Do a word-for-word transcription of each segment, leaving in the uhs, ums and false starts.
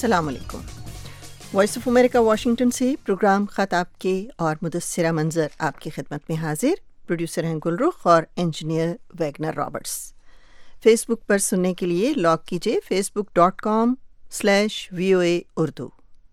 अस्सलाम वालेकुम। Voice of America Washington से प्रोग्राम ख़त आपके और मुदस्सिरा मंजर आपकी खिदमत में हाजिर। प्रोड्यूसर हैं गुलरुख और इंजीनियर वैगनर रॉबर्ट्स। फेसबुक पर सुनने के लिए लॉग कीजिए Facebook dot com slash V O A Urdu.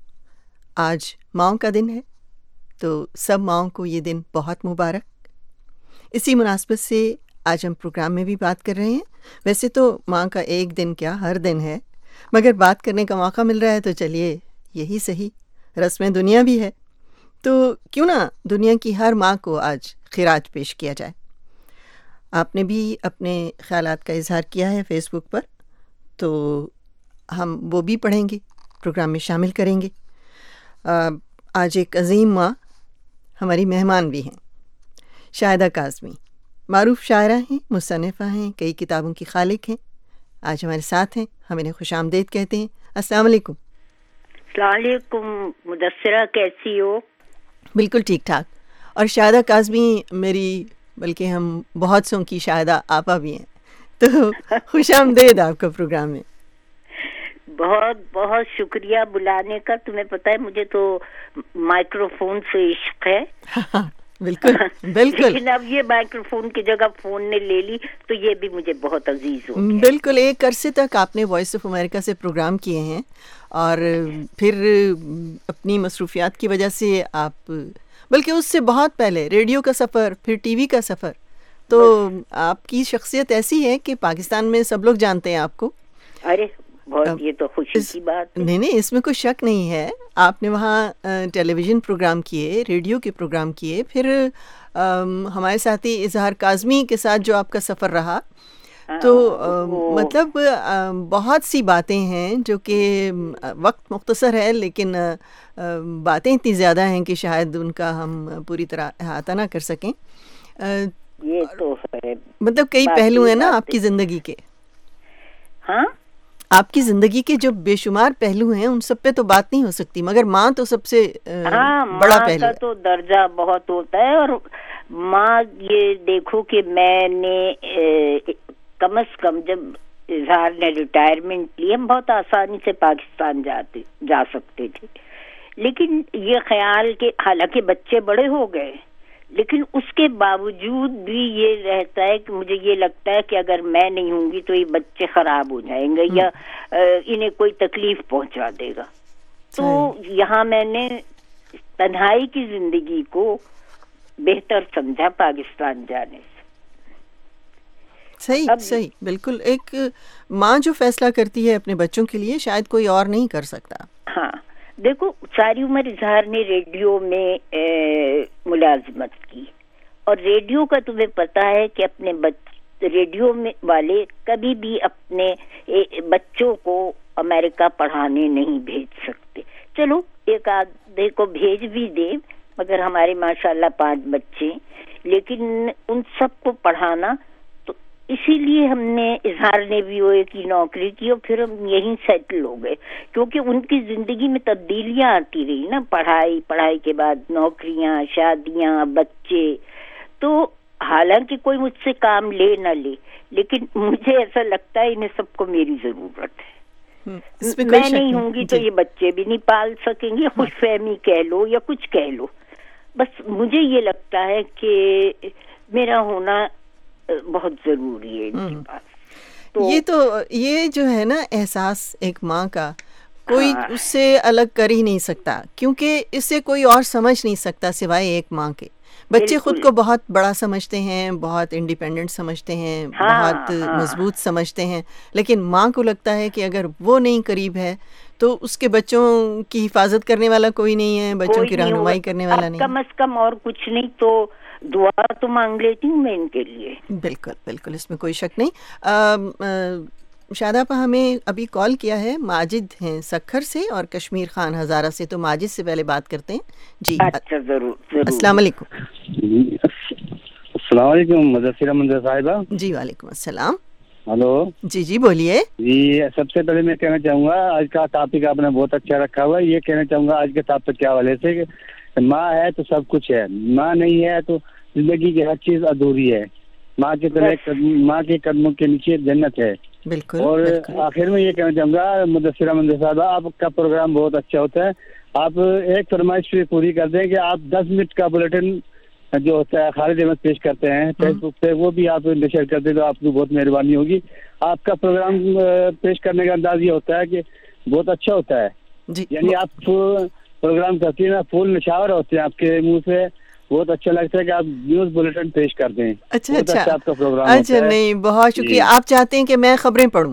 आज माओं का दिन है, तो सब माओं को ये दिन बहुत मुबारक। इसी मुनासबत से आज हम प्रोग्राम में भी बात कर रहे हैं। वैसे तो माँ का एक दिन क्या हर दिन है, मगर बात करने का मौका मिल रहा है तो चलिए यही सही, रस्म दुनिया भी है, तो क्यों ना दुनिया की हर माँ को आज खिराज पेश किया जाए। आपने भी अपने ख्यालात का इजहार किया है फेसबुक पर, तो हम वो भी पढ़ेंगे, प्रोग्राम में शामिल करेंगे। आज एक अजीम माँ हमारी मेहमान भी हैं, शाहिदा काज़मी। मारूफ शायरा हैं, मुसन्निफ़ा हैं, कई किताबों की खालिक हैं। आज हमारे साथ हैं, हम इन्हें खुशामदीद कहते हैं। अस्सलाम वालेकुम। अस्सलाम वालेकुम मुदस्सिरा, कैसी हो? बिल्कुल ठीक ठाक। और शाहिदा काज़मी मेरी, बल्कि हम बहुत सौ की शाहिदा आपा भी हैं, तो खुशामदीद आपका प्रोग्राम में। बहुत बहुत शुक्रिया बुलाने का। तुम्हें पता है मुझे तो माइक्रोफोन से इश्क है। बिल्कुल बिल्कुल। लेकिन अब ये माइक्रोफोन की जगह फोन ने ले ली, तो ये भी मुझे बहुत अजीज हो गया। बिल्कुल। एक अरसे तक आपने वॉइस ऑफ अमेरिका से प्रोग्राम किए हैं और फिर अपनी मसरूफियात की वजह से आप, बल्कि उससे बहुत पहले रेडियो का सफ़र, फिर टीवी का सफ़र, तो आपकी शख्सियत ऐसी है कि पाकिस्तान में सब लोग जानते हैं आपको। अरे बहुत, ये तो खुशी की बात है। नहीं नहीं, इसमें कोई शक नहीं है। आपने वहाँ टेलीविज़न प्रोग्राम किए, रेडियो के प्रोग्राम किए, फिर आम, हमारे साथी इजहार काज़मी के साथ जो आपका सफ़र रहा, तो आ, मतलब आ, बहुत सी बातें हैं जो कि वक्त मुख्तसर है, लेकिन आ, बातें इतनी ज़्यादा हैं कि शायद उनका हम पूरी तरह अहाता ना कर सकें। आ, ये तो है, मतलब कई पहलू हैं ना आपकी ज़िंदगी के। हाँ, आपकी जिंदगी के जो बेशुमार पहलू हैं उन सब पे तो बात नहीं हो सकती, मगर माँ तो सबसे हाँ, बड़ा पहलू है। तो दर्जा बहुत होता है। और माँ, ये देखो कि मैंने ए, कम अज कम जब इजहार ने रिटायरमेंट ली, हम बहुत आसानी से पाकिस्तान जाते जा सकते थे, लेकिन ये ख्याल के, हालांकि बच्चे बड़े हो गए, लेकिन उसके बावजूद भी ये रहता है कि मुझे ये लगता है कि अगर मैं नहीं होंगी तो ये बच्चे खराब हो जाएंगे या इन्हें कोई तकलीफ पहुंचा देगा। तो यहाँ मैंने तन्हाई की जिंदगी को बेहतर समझा पाकिस्तान जाने से। सही सही, बिल्कुल। एक माँ जो फैसला करती है अपने बच्चों के लिए, शायद कोई और नहीं कर सकता। हाँ, देखो, सारी उम्र इजहार ने रेडियो में ए, मुलाजमत की, और रेडियो का तुम्हें पता है कि अपने बच्चे, रेडियो में वाले कभी भी अपने ए, बच्चों को अमेरिका पढ़ाने नहीं भेज सकते। चलो एक आधे को भेज भी दे, मगर हमारे माशाल्लाह पांच बच्चे, लेकिन उन सबको पढ़ाना, तो इसीलिए हमने, इजहार ने भी वो की नौकरी की और फिर हम यहीं सेटल हो गए, क्योंकि उनकी जिंदगी में तब्दीलियां आती रही ना, पढ़ाई, पढ़ाई के बाद नौकरियां, शादियां, बच्चे। तो हालांकि कोई मुझसे काम ले ना ले, लेकिन मुझे ऐसा लगता है इन्हें सबको मेरी जरूरत है। मैं नहीं होंगी तो ये बच्चे भी नहीं पाल सकेंगे, खुशफहमी कह लो या कुछ कह लो। बस मुझे ये लगता है कि मेरा होना बहुत जरूरी है इनके पास। तो ये तो ये जो है ना एहसास एक माँ का, कोई हाँ, उससे अलग कर ही नहीं सकता, क्योंकि इससे कोई और समझ नहीं सकता सिवाय एक माँ के। बच्चे खुद को बहुत बड़ा समझते हैं, बहुत इंडिपेंडेंट समझते हैं, हाँ, बहुत हाँ, मजबूत समझते हैं, लेकिन माँ को लगता है कि अगर वो नहीं करीब है तो उसके बच्चों की हिफाजत करने वाला कोई नहीं है, बच्चों की रहनुमाई करने वाला नहीं। कम अज कम और कुछ नहीं तो दुआ तो मांग लेती हूँ मैं इनके लिए। बिल्कुल बिल्कुल, इसमें कोई शक नहीं। आ, आ, शादा पा हमें अभी कॉल किया है, माजिद हैं सक्खर से और कश्मीर खान हज़ारा से, तो माजिद से पहले बात करते हैं जी। अच्छा, जरूर जरूर। अस्सलाम वालेकुम। अस्सलाम वालेकुम मुदस्सिरा मंजर साहिबा। जी वालेकुम अस्सलाम। हेलो जी जी बोलिए। जी, सबसे पहले मैं कहना चाहूँगा आज का टॉपिक आपने बहुत अच्छा रखा हुआ है। ये कहना चाहूँगा आज के टॉपिक के हवाले से कि माँ है तो सब कुछ है, माँ नहीं है तो जिंदगी की हर चीज़ अधूरी है। माँ के तरह, माँ के कदमों के नीचे जन्नत है। بالکل. اور بالکل. آخر میں یہ کہنا چاہوں گا مدثرہ منظر صاحبہ، آپ کا پروگرام بہت اچھا ہوتا ہے. آپ ایک فرمائش بھی پوری کر دیں کہ آپ دس منٹ کا بلیٹن جو ہوتا ہے خالد احمد پیش کرتے ہیں فیس بک پہ، وہ بھی آپ نشر کر دیں تو آپ کو بہت مہربانی ہوگی. آپ کا پروگرام پیش کرنے کا انداز یہ ہوتا ہے کہ بہت اچھا ہوتا ہے. جی. یعنی آپ پروگرام کرتی ہیں نا، پھول نشاور ہوتے ہیں آپ کے منہ سے. بہت اچھا لگتا ہے کہ آپ نیوز بلیٹن پیش کر دیں. اچھا بہت اچھا اچھا آپ کا پروگرام اچھا ہوتا ہے. نہیں، بہت شکریہ. جی. آپ چاہتے ہیں کہ میں خبریں پڑھوں؟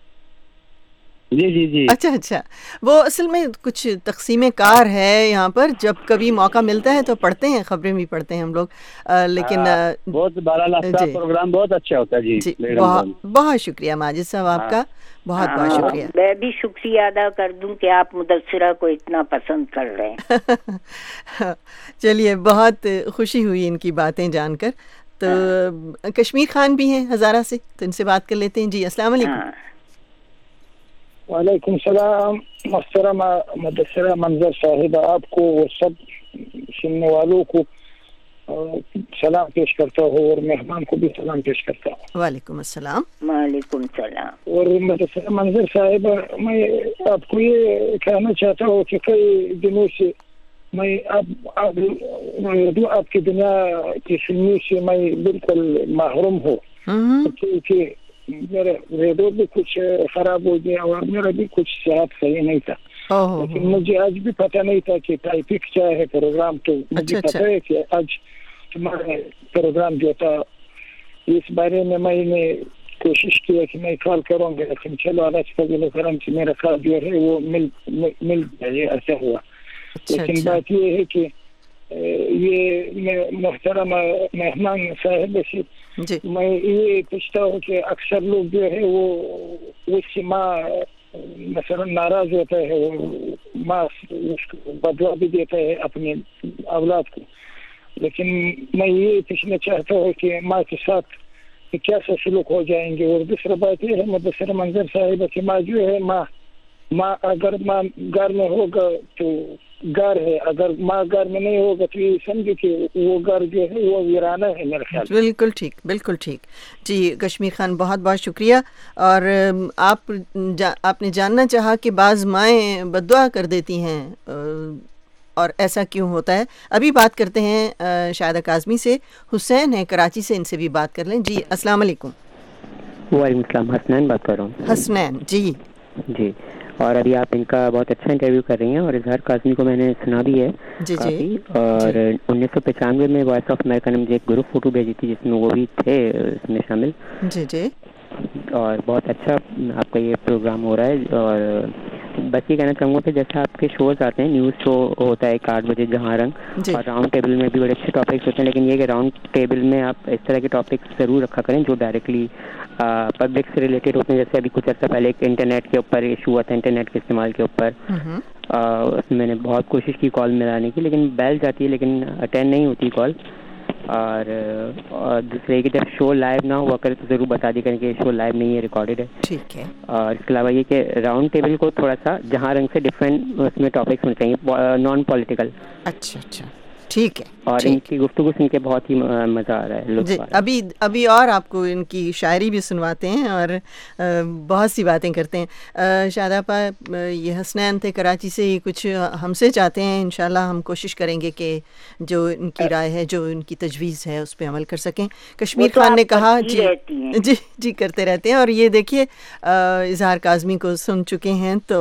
جی جی جی. اچھا اچھا. وہ اصل میں کچھ تقسیم کار ہے یہاں پر، جب کبھی موقع ملتا ہے تو پڑھتے ہیں، خبریں بھی پڑھتے ہیں ہم لوگ. لیکن بہت بارہ لاکھ کا پروگرام بہت اچھا ہوتا ہے. جی جی بہت بہت شکریہ ماجد صاحب آپ کا، بہت بہت شکریہ. میں بھی شکریہ ادا کر دوں کہ آپ مدثرہ کو اتنا پسند کر رہے ہیں. چلیے، بہت خوشی ہوئی ان کی باتیں جان کر. تو کشمیر خان بھی ہیں ہزارہ سے، تو ان سے بات کر لیتے ہیں. جی السلام علیکم. وعلیکم السلام. محترمہ مدثرہ منظر صاحبہ، آپ کو وہ سب سننے والوں کو سلام پیش کرتا ہوں اور مہمان کو بھی سلام پیش کرتا ہوں. وعلیکم السلام. وعلیکم السلام. اور مدثرہ منظر صاحبہ، میں آپ کو یہ کہنا چاہتا ہوں کہ کئی دنوں سے میں آپ اردو آپ کی دنیا کی سننے سے میں بالکل محروم ہوں، کیونکہ میرا ریڈیو بھی کچھ خراب ہو گیا اور میرا بھی کچھ صحت صحیح نہیں تھا. لیکن مجھے آج بھی پتہ نہیں تھا کہ ٹائپک کیا ہے پروگرام. تو مجھے پتہ ہے کہ آج تمہارا پروگرام جو تھا اس بارے میں میں نے کوشش کیا کہ میں کال کروں گا، لیکن چلو اللہ فضل کرم سے میرا کال جو ہے وہ مل مل گیا، ایسا ہوا. لیکن بات یہ ہے کہ یہ محترم مہمان صاحب سے میں یہ پوچھتا ہوں کہ اکثر لوگ جو ہے وہ اس سے ماں مثلا ناراض ہوتا ہے، وہ ماں اس کو بدوا بھی دیتا ہے اپنے اولاد کو. لیکن میں یہ پوچھنا چاہتا ہوں کہ ماں کے ساتھ کیسا سلوک ہو جائیں گے. اور دوسرا بات یہ ہے مدثرہ منظر صاحبہ کہ ماں جو ہے ماں ماں اگر ماں گھر میں ہوگا تو گھر ہے، اگر ماں گھر میں نہیں ہوگا تو یہ سمجھے کہ وہ گھر جو ہے وہ ویرانہ ہے میرے خیال. بالکل ٹھیک، بالکل ٹھیک. جی کشمیر خان بہت بہت شکریہ. اور آپ جا, آپ نے جاننا چاہا کہ بعض مائیں بد دعا کر دیتی ہیں، اور ایسا کیوں ہوتا ہے. ابھی بات کرتے ہیں شاہدہ کاظمی سے. حسین ہے کراچی سے، ان سے بھی بات کر لیں. جی السلام علیکم. وعلیکم السلام. حسنین بات کر رہا ہوں. حسنین جی جی. اور ابھی آپ ان کا بہت اچھا انٹرویو کر رہی ہیں، اور اظہار کاظمی کو میں نے سنا بھی ہے جی کافی. جی. اور انیس سو پچانوے میں وائس آف امریکہ نے مجھے ایک گروپ فوٹو بھیجی تھی جس میں وہ بھی تھے اس میں شامل. جی جی. اور بہت اچھا آپ کا یہ پروگرام ہو رہا ہے. اور بس یہ کہنا چاہوں گا کہ جیسے آپ کے شوز آتے ہیں، نیوز شو ہوتا ہے ایک آٹھ بجے جہاں رنگ، اور راؤنڈ ٹیبل میں بھی بڑے اچھے ٹاپکس ہوتے ہیں. لیکن یہ کہ راؤنڈ ٹیبل میں آپ اس طرح کے ٹاپکس ضرور رکھا کریں جو ڈائریکٹلی پبلک سے ریلیٹڈ ہوتے ہیں. جیسے ابھی کچھ عرصہ پہلے ایک انٹرنیٹ کے اوپر ایشو ہوا تھا، انٹرنیٹ کے استعمال کے اوپر. اس میں میں نے بہت کوشش کی کال ملانے کی، لیکن بیل جاتی ہے لیکن اٹینڈ نہیں ہوتی کال. اور دوسرے کہ جب شو لائیو نہ ہوا کرے تو ضرور بتا دی کریں کہ شو لائیو نہیں ہے، ریکارڈیڈ ہے. ٹھیک ہے. اور اس کے علاوہ یہ کہ راؤنڈ ٹیبل کو تھوڑا سا جہاں رنگ سے ڈفرینٹ اس میں ٹاپکس ہونے چاہیے، نان پولیٹیکل. اچھا اچھا ٹھیک ہے. اور ان کی گفتگو سن کے بہت ہی مزہ آ رہا ہے. جی ابھی ابھی اور آپ کو ان کی شاعری بھی سنواتے ہیں اور بہت سی باتیں کرتے ہیں. شادہ پا یہ حسنین تھے کراچی سے، یہ کچھ ہم سے چاہتے ہیں. انشاءاللہ ہم کوشش کریں گے کہ جو ان کی رائے ہے، جو ان کی تجویز ہے، اس پہ عمل کر سکیں. کشمیر خان نے کہا جی جی جی کرتے رہتے ہیں. اور یہ دیکھیے اظہار کاظمی کو سن چکے ہیں تو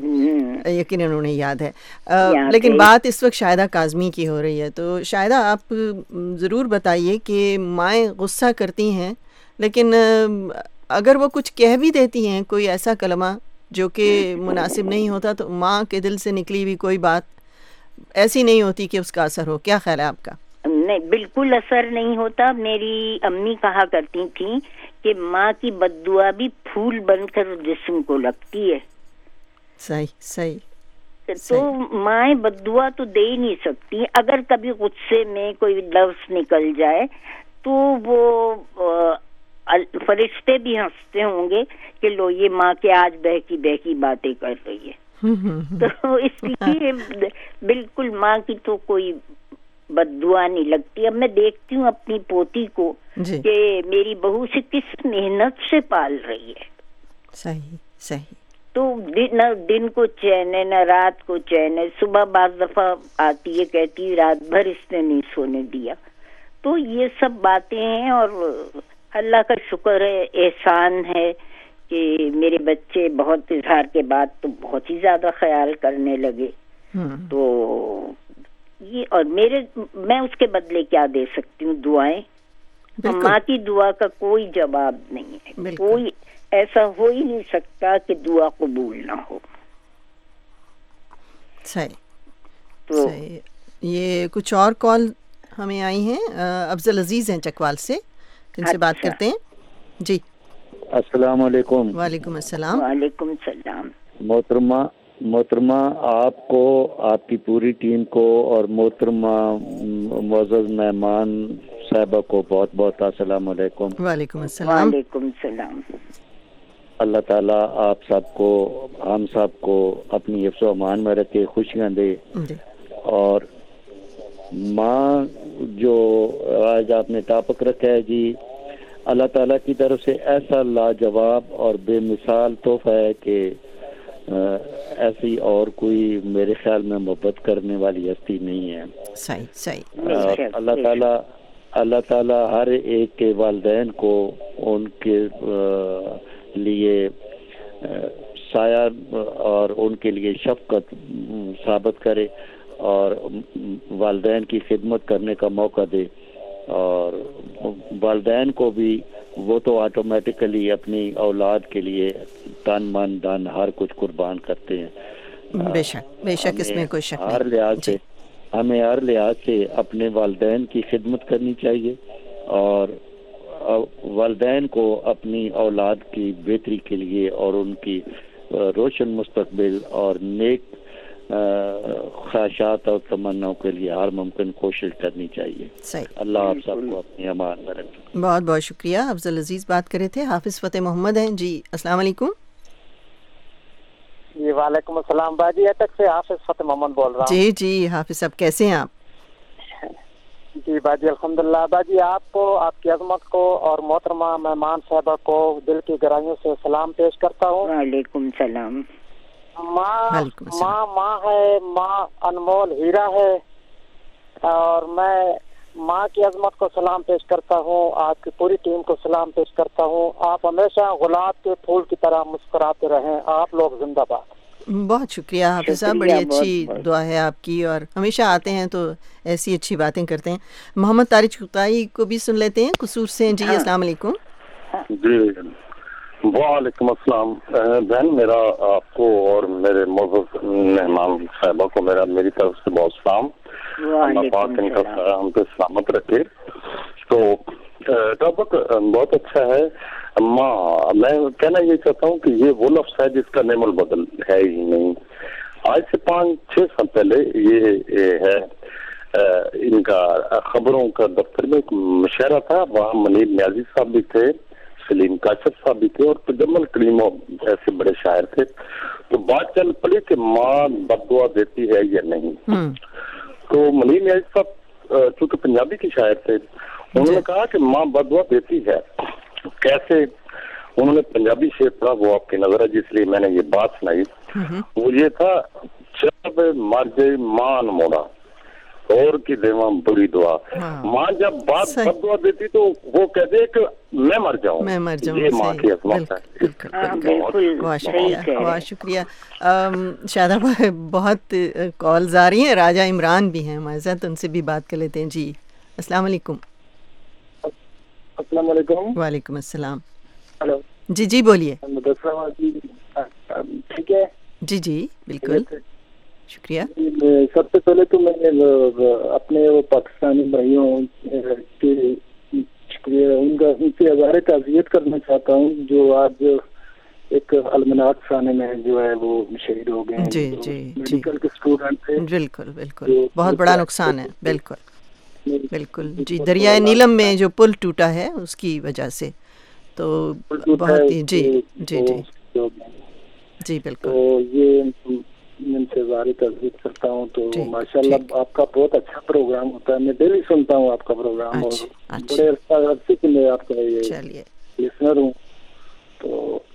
یقیناً انہیں یاد ہے. لیکن بات اس وقت شاہدہ کاظمی کی ہو رہی ہے. تو شاہدہ آپ ضرور بتائیے کہ مائیں غصہ کرتی ہیں، لیکن اگر وہ کچھ کہہ بھی دیتی ہیں، کوئی ایسا کلمہ جو کہ مناسب نہیں ہوتا، تو ماں کے دل سے نکلی ہوئی کوئی بات ایسی نہیں ہوتی کہ اس کا اثر ہو. کیا خیال ہے آپ کا؟ نہیں، بالکل اثر نہیں ہوتا. میری امی کہا کرتی تھیں کہ ماں کی بد دعا بھی پھول بن کر جسم کو لگتی ہے. صحیح صحیح. تو مائیں بد دعا تو دے ہی نہیں سکتی. اگر کبھی غصے میں کوئی لفظ نکل جائے تو وہ فرشتے بھی ہنستے ہوں گے کہ لو یہ ماں کے آج بہکی بہکی باتیں کر رہی ہے. تو اس لیے بالکل ماں کی تو کوئی بد دعا نہیں لگتی. اب میں دیکھتی ہوں اپنی پوتی کو کہ میری بہو سے کس محنت سے پال رہی ہے. صحیح صحیح. تو نہ دن کو چین ہے نہ رات کو چین ہے. صبح بعض دفعہ آتی ہے کہتی رات بھر اس نے نہیں سونے دیا. تو یہ سب باتیں ہیں اور اللہ کا شکر ہے, احسان ہے کہ میرے بچے بہت اظہار کے بعد تو بہت ہی زیادہ خیال کرنے لگے. تو یہ اور میرے میں اس کے بدلے کیا دے سکتی ہوں؟ دعائیں. ماں کی دعا کا کوئی جواب نہیں ہے. کوئی ایسا ہو ہی نہیں سکتا کہ دعا قبول نہ ہو. صحیح. تو صحیح. یہ کچھ اور کال ہمیں آئی ہیں. افضل عزیز ہیں چکوال سے, جن سے بات کرتے ہیں. جی السلام علیکم. وعلیکم السلام. وعلیکم السلام. محترمہ محترمہ آپ کو, آپ کی پوری ٹیم کو اور محترمہ معزز مہمان صاحبہ کو بہت بہت السلام علیکم. وعلیکم السلام. وعلیکم السلام. اللہ تعالیٰ آپ سب کو, ہم سب کو اپنی حفظ و امان میں رکھے, خوشیاں دے. اور ماں جو آج آپ نے ٹاپک رکھا ہے جی, اللہ تعالیٰ کی طرف سے ایسا لاجواب اور بے مثال تحفہ ہے کہ ایسی اور کوئی میرے خیال میں محبت کرنے والی ہستی نہیں ہے. صحیح صحیح. اللہ تعالیٰ اللہ تعالیٰ ہر ایک کے والدین کو ان کے لیے سایہ اور ان کے لیے شفقت ثابت کرے اور والدین کی خدمت کرنے کا موقع دے. اور والدین کو بھی, وہ تو آٹومیٹکلی اپنی اولاد کے لیے تن من دھن ہر کچھ قربان کرتے ہیں. بے شک بے شک, اس میں کوئی شک نہیں. ہر لحاظ سے ہمیں ہر لحاظ سے اپنے والدین کی خدمت کرنی چاہیے اور والدین کو اپنی اولاد کی بہتری کے لیے اور ان کی روشن مستقبل اور نیک خواہشات اور تمناؤں کے لیے ہر ممکن کوشش کرنی چاہیے. صحیح. اللہ آپ سب کو اپنی امان میں رکھے. بہت بہت شکریہ. افضل عزیز بات کرے تھے. حافظ فتح محمد ہیں. جی السلام علیکم. جی وعلیکم السلام. باجی تک سے حافظ فتح محمد بول رہا ہوں. جی جی حافظ صاحب, کیسے ہیں آپ؟ جی باجی الحمدللہ. باجی آپ کو, آپ کی عظمت کو اور محترمہ مہمان صاحبہ کو دل کی گہرائیوں سے سلام پیش کرتا ہوں. وعلیکم السلام. ماں ماں ماں ہے, ماں انمول ہیرا ہے, اور میں ماں کی عظمت کو سلام پیش کرتا ہوں, آپ کی پوری ٹیم کو سلام پیش کرتا ہوں. آپ ہمیشہ گلاب کے پھول کی طرح مسکراتے رہیں. آپ لوگ زندہ باد. بہت شکریہ حافظ صاحب, بڑی اچھی دعا ہے آپ کی, اور ہمیشہ آتے ہیں تو ایسی اچھی باتیں کرتے ہیں. محمد طارق چغتائی کو بھی سن لیتے ہیں قصور سے. جی السلام علیکم. جی وعلیکم السلام. بہن میرا آپ کو اور میرے معزز مہمان صاحبہ کو میرا میری طرف سے بہت سلام. اللہ پاک ان کا ہم پہ سلامت رکھے. تو ٹاپک بہت اچھا ہے. ماں, میں کہنا یہ چاہتا ہوں کہ یہ وہ لفظ ہے جس کا نعم البدل ہے ہی نہیں. آج سے پانچ چھ سال پہلے یہ ہے ان کا خبروں کا دفتر میں ایک مشاعرہ تھا. وہاں منیر نیازی صاحب بھی تھے, سلیم کاشف صاحب بھی تھے, اور تجمل کریمو ایسے بڑے شاعر تھے. تو بات چل پڑی کہ ماں بد دعا دیتی ہے یا نہیں. تو منیر نیازی صاحب چونکہ پنجابی کے شاعر تھے, انہوں نے کہا کہ ماں بد دعا دیتی ہے. کیسے؟ انہوں نے پنجابی شعر پڑھا, وہ آپ کی نظر ہے جس لیے میں نے یہ بات سنائی. وہ یہ تھا, جب مر جائے ماں موڑا اور کی دیواں بری دعا. ماں جب بات بد دعا دیتی تو وہ کہتے کہ میں مر جاؤں. میں مر جاؤں. یہ ماں کی عظمت ہے. بہت شکریہ بہت شکریہ. شادہ بہت کالز آ رہی ہیں. راجہ عمران بھی ہیں ہمارے ساتھ, ان سے بھی بات کر لیتے ہیں. جی السلام علیکم. السلام علیکم. وعلیکم السلام. ہلو. جی جی بولیے. ٹھیک ہے. جی جی بالکل شکریہ. سب سے پہلے تو میں اپنے وہ پاکستانی بھائیوں کے شکریہ ان کا ان سے اظہار تعزیت کرنا چاہتا ہوں جو آج ایک المناک خانے میں جو ہے وہ شہید ہو گئے. جی جی میڈیکل کے اسٹوڈنٹ تھے. بالکل بالکل بہت بڑا نقصان ہے. بالکل بالکل. جی دریائے نیلم میں جو پل ٹوٹا ہے اس کی وجہ سے تو بہت ہی. جی جی جی جی بالکل. تو یہ ان سے اظہار تعزیت کرتا ہوں. تو ماشاءاللہ آپ کا بہت اچھا پروگرام ہوتا ہے. میں ڈیلی سنتا ہوں آپ کا پروگرام, اور بڑے عرصے سے میں آپ کا یہ لسنر ہوں. تو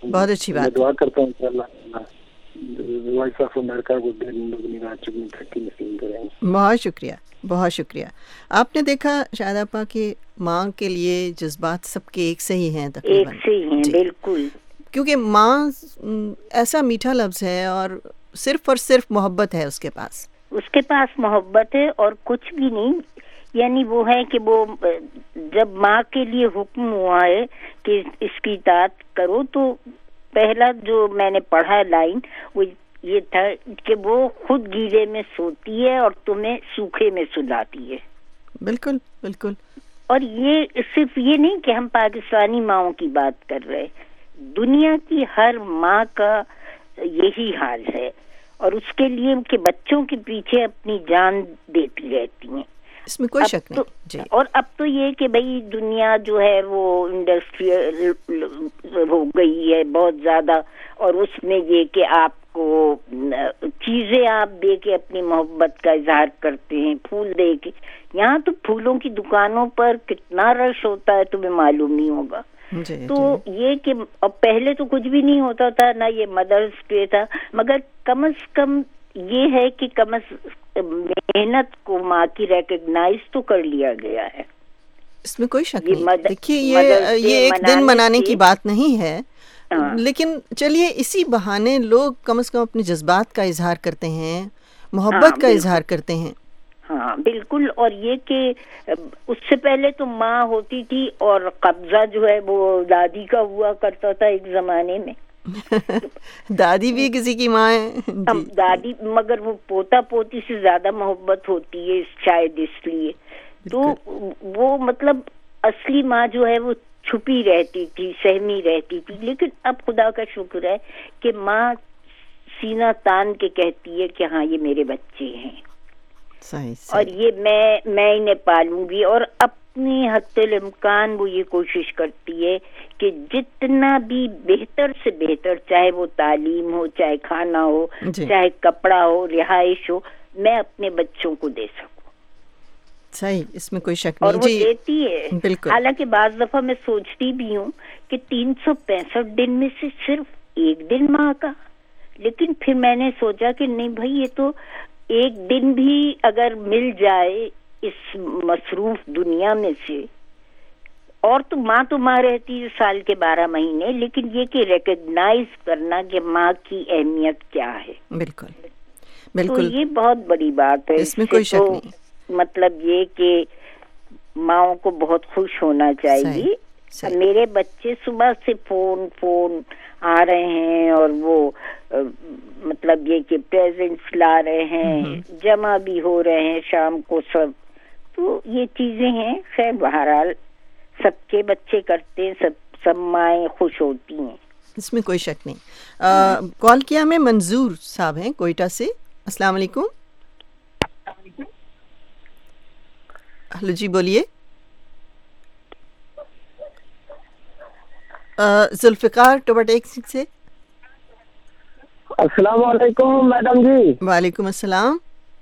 بہت اچھی بات. میں دعا کرتا ہوں انشاءاللہ وائس آف امریکہ کو ترقی نصیب کریں. بہت شکریہ بہت شکریہ. آپ نے دیکھا شاہد آپا کہ ماں کے لیے جذبات سب کے ایک سے ہی ہیں تقریباً. ایک سے ہی ہیں بالکل, کیونکہ ماں ایسا میٹھا لفظ ہے اور صرف اور صرف محبت ہے اس کے پاس. اس کے پاس محبت ہے اور کچھ بھی نہیں. یعنی وہ ہے کہ وہ جب ماں کے لیے حکم ہوا ہے کہ اس کی اطاعت کرو, تو پہلا جو میں نے پڑھا لائن وہ یہ تھا کہ وہ خود گیلے میں سوتی ہے اور تمہیں سوکھے میں سلاتی ہے. بالکل بالکل. اور یہ صرف یہ نہیں کہ ہم پاکستانی ماؤں کی بات کر رہے, دنیا کی ہر ماں کا یہی حال ہے, اور اس کے لیے کہ بچوں کے پیچھے اپنی جان دیتی رہتی ہیں. اس میں کوئی شک نہیں جی. اور اب تو یہ کہ بھئی دنیا جو ہے وہ انڈسٹریل ہو گئی ہے بہت زیادہ, اور اس میں یہ کہ آپ کو چیزیں آپ دے کے اپنی محبت کا اظہار کرتے ہیں, پھول دے کے. یہاں تو پھولوں کی دکانوں پر کتنا رش ہوتا ہے تمہیں معلوم نہیں ہوگا. جی, تو جی. یہ کہ پہلے تو کچھ بھی نہیں ہوتا تھا, نہ یہ مدرس ڈے تھا, مگر کم از کم یہ ہے کہ کم از محنت کو ماں کی ریکگنائز تو کر لیا گیا ہے. اس میں کوئی شک نہیں. دیکھیے یہ یہ ایک دن منانے کی بات نہیں ہے, لیکن چلیے اسی بہانے لوگ کم از کم اپنے جذبات کا اظہار کرتے ہیں, محبت کا اظہار کرتے ہیں. ہاں بالکل. اور یہ کہ اس سے پہلے تو ماں ہوتی تھی اور قبضہ جو ہے وہ دادی کا ہوا کرتا تھا ایک زمانے میں. دادی بھی کسی کی ماں ہے جی. دادی مگر وہ پوتا پوتی سے زیادہ محبت ہوتی ہے شاید اس لیے. تو وہ مطلب اصلی ماں جو ہے وہ چھپی رہتی تھی, سہمی رہتی تھی. لیکن اب خدا کا شکر ہے کہ ماں سینہ تان کے کہتی ہے کہ ہاں یہ میرے بچے ہیں, صحیح, صحیح. اور یہ میں میں انہیں پالوں گی. اور اپنی حد الامکان وہ یہ کوشش کرتی ہے کہ جتنا بھی بہتر سے بہتر, چاہے وہ تعلیم ہو, چاہے کھانا ہو, جی. چاہے کپڑا ہو, رہائش ہو, میں اپنے بچوں کو دے سکوں. صحیح, اس میں کوئی شک نہیں. اور وہ دیتی ہے. بالکل. حالانکہ بعض دفعہ میں سوچتی بھی ہوں کہ تین سو پینسٹھ دن میں سے صرف ایک دن ماں کا, لیکن پھر میں نے سوچا کہ نہیں بھائی, یہ تو ایک دن بھی اگر مل جائے اس مصروف دنیا میں سے, اور تو ماں تو ماں رہتی ہے سال کے بارہ مہینے, لیکن یہ کہ ریکگنائز کرنا کہ ماں کی اہمیت کیا ہے. بالکل بالکل. تو یہ بہت بڑی بات ہے. اس میں کوئی شک نہیں. مطلب یہ کہ ماؤں کو بہت خوش ہونا چاہیے. میرے بچے صبح سے فون فون آ رہے ہیں, اور وہ مطلب یہ کہ پریزنٹس لا رہے ہیں, جمع بھی ہو رہے ہیں شام کو سب. تو یہ چیزیں ہیں. خیر بہرحال سب کے بچے کرتے ہیں, سب سب مائیں خوش ہوتی ہیں, اس میں کوئی شک نہیں. کال کیا ہمیں منظور صاحب ہیں کوئٹہ سے. السلام علیکم. ہلو جی بولیے. ذوالفقار ٹوباٹیک سے. السلام علیکم میڈم جی. وعلیکم السلام.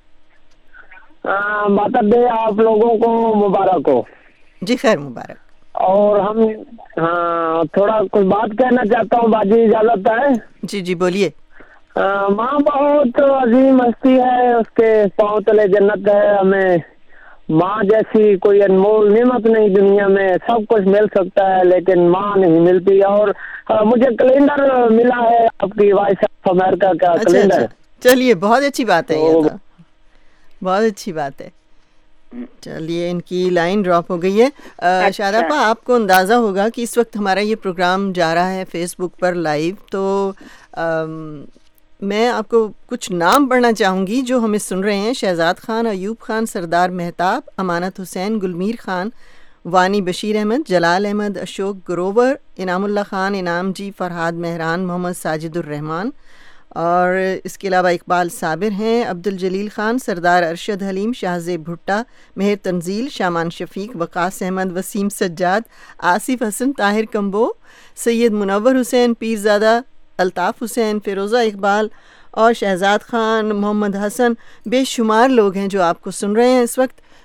بات دے آپ لوگوں کو مبارک ہو. جی خیر مبارک. اور ہم ہاں تھوڑا کچھ بات کہنا چاہتا ہوں, باجی اجازت ہے؟ جی جی بولیے. ماں بہت عظیم ہستی ہے, اس کے پاؤں تلے جنت ہے. ہمیں ماں جیسی کوئی انمول نعمت نہیں دنیا میں. سب کچھ مل سکتا ہے لیکن ماں نہیں ملتی. اور مجھے کیلنڈر ملا ہے آپ کی وائس آف امریکہ کا کیلنڈر. چلیے بہت اچھی بات ہے, یہ تو بہت اچھی بات ہے. چلیے ان کی لائن ڈراپ ہو گئی ہے. شاہد آپا آپ کو اندازہ ہوگا کہ اس وقت ہمارا یہ پروگرام جا رہا ہے فیس بک پر لائیو, تو میں آپ کو کچھ نام پڑھنا چاہوں گی جو ہمیں سن رہے ہیں. شہزاد خان, ایوب خان, سردار مہتاب, امانت حسین, گلمیر خان, وانی بشیر احمد, جلال احمد, اشوک گروور, انعام اللہ خان, انعام جی, فرحاد مہران, محمد ساجد الرحمان, اور اس کے علاوہ اقبال صابر ہیں, عبد الجلیل خان, سردار ارشد حلیم, شاہزیب بھٹا, مہر تنزیل, شامان شفیق, وقاص احمد, وسیم سجاد, آصف حسن, طاہر کمبو, سید منور حسین, پیرزادہ, الطاف حسین, فیروزہ اقبال اور شہزاد خان, محمد حسن. بے شمار لوگ ہیں جو آپ کو سن رہے ہیں اس وقت.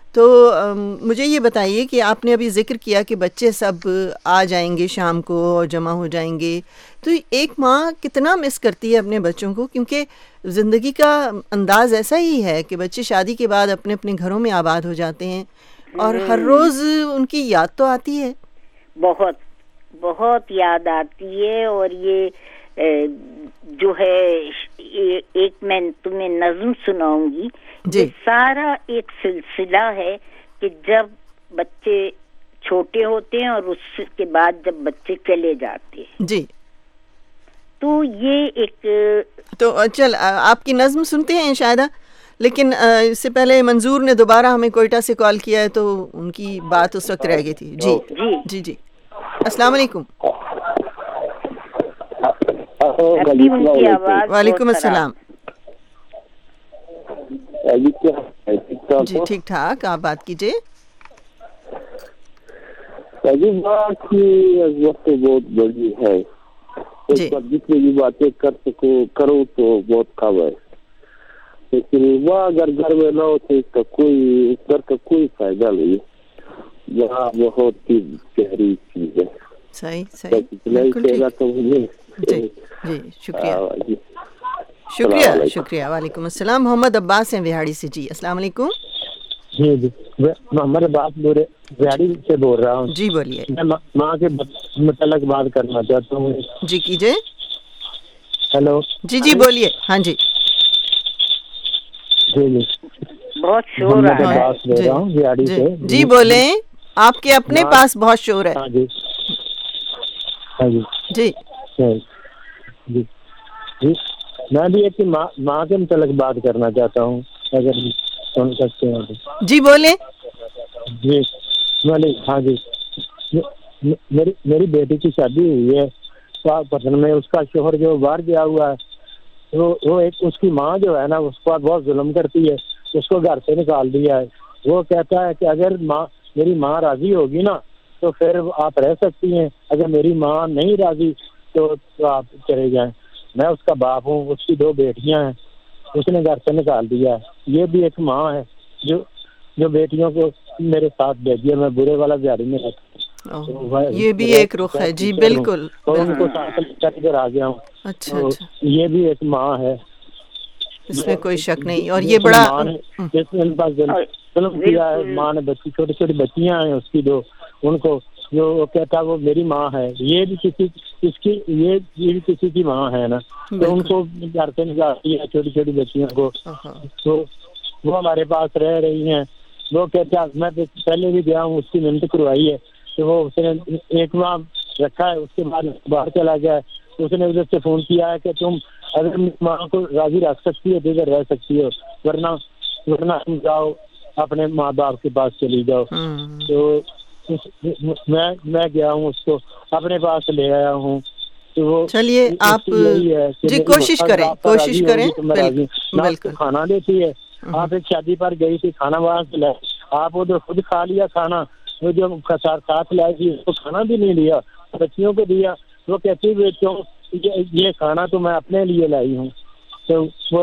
تو مجھے یہ بتائیے کہ آپ نے ابھی ذکر کیا کہ بچے سب آ جائیں گے شام کو اور جمع ہو جائیں گے، تو ایک ماں کتنا مس کرتی ہے اپنے بچوں کو، کیونکہ زندگی کا انداز ایسا ہی ہے کہ بچے شادی کے بعد اپنے اپنے گھروں میں آباد ہو جاتے ہیں اور ہر روز ان کی یاد تو آتی ہے، بہت بہت یاد آتی ہے. اور یہ جو ہے ایک میں تمہیں نظم سناؤں گی، یہ سارا ایک سلسلہ ہے کہ جب بچے چھوٹے ہوتے ہیں اور اس کے بعد جب بچے چلے جاتے ہیں. جی تو یہ ایک تو چل آپ کی نظم سنتے ہیں شاہدہ، لیکن اس سے پہلے منظور نے دوبارہ ہمیں کوئٹہ سے کال کیا ہے تو ان کی بات اس وقت رہ گئی تھی. جی جی جی جی السلام علیکم. وعلیکم السلام. جی ٹھیک ٹھاک، آپ بات کیجیے. بات کی وقت بہت بڑی ہے، اس پر جتنی بھی باتیں کر سکو کرو تو بہت کم ہے، لیکن وہ اگر گھر میں نہ ہو تو اس کا کوئی اس پر کا کوئی فائدہ نہیں. وہاں بہت ہی گہری چیز ہے. صحیح صحیح جی جی شکریہ شکریہ شکریہ. وعلیکم السلام. محمد عباس ہیں وہاڑی سے. جی السلام علیکم. جی جی محمد عباس وہاڑی سے بول رہا ہوں. جی بولیے. میں ماں کے متعلق بات کرنا چاہتا ہوں. جی کیجیے. ہیلو. جی جی بولیے. ہاں جی جی جی بہت شور محمد عباس بول رہا ہوں وہاڑی سے. جی بولیں، آپ کے اپنے پاس بہت شور ہے. ہاں جی ہاں جی جی جی جی میں بھی ایک ماں ماں کے متعلق بات کرنا چاہتا ہوں، اگر سن سکتے ہیں تو. جی بولیں. جی ہاں جی میری میری بیٹی کی شادی ہوئی ہے پٹن میں. اس کا شوہر جو باہر گیا ہوا ہے، وہ وہ ایک اس کی ماں جو ہے نا اس پر بہت ظلم کرتی ہے، اس کو گھر سے نکال دیا ہے. وہ کہتا ہے کہ اگر ماں میری ماں راضی ہوگی نا تو پھر آپ رہ سکتی ہیں، اگر میری ماں نہیں راضی تو تو آپ چلے جائیں. میں اس کا باپ ہوں، اس کی دو بیٹیاں ہیں، اس نے گھر سے نکال دیا ہے. یہ بھی ایک ماں ہے جو جو بیٹیوں کو میرے ساتھ بھیجی ہے. میں برے والا بہاڑی میں رہتا، یہ بھی ایک رخ ہے. جی بالکل، اور ان کو ساتھ کر کر آ گیا ہوں. اچھا اچھا. یہ بھی ایک ماں ہے، اس میں کوئی شک نہیں. اور یہ بڑا جس نے ان پاس ظلم کیا ہے. ماں نے بچی چھوٹی چھوٹی بچیاں ہیں اس کی دو، ان کو جو وہ کہتا وہ میری ماں ہے. یہ بھی کسی اس کی یہ بھی کسی کی ماں ہے نا، تو ان کو گھر سے نکالتی ہے چھوٹی چھوٹی بچیوں کو. تو وہ ہمارے پاس رہ رہی ہیں. وہ کہتا میں پہلے بھی گیا ہوں، اس کی محنت کروائی ہے، تو وہ اس نے ایک ماہ رکھا ہے، اس کے بعد باہر چلا گیا ہے. اس نے ادھر سے فون کیا ہے کہ تم اگر ماں کو راضی رکھ سکتی ہو تو ادھر رہ سکتی ہو، ورنہ ورنہ تم جاؤ اپنے ماں باپ کے پاس چلی جاؤ. تو میں میں گیا ہوں، اس کو اپنے پاس لے آیا ہوں. تو وہ چلیے آپ جی کوشش کریں کوشش کریں. بالکل کھانا دیتی ہے. آپ ایک شادی پر گئی تھی، کھانا وہاں سے لائے، آپ ادھر خود کھا لیا کھانا. وہ جو ساتھ لائی تھی اس کو کھانا بھی نہیں دیا، بچیوں کو دیا. وہ کہتی بیٹوں یہ کھانا تو میں اپنے لیے لائی ہوں. تو وہ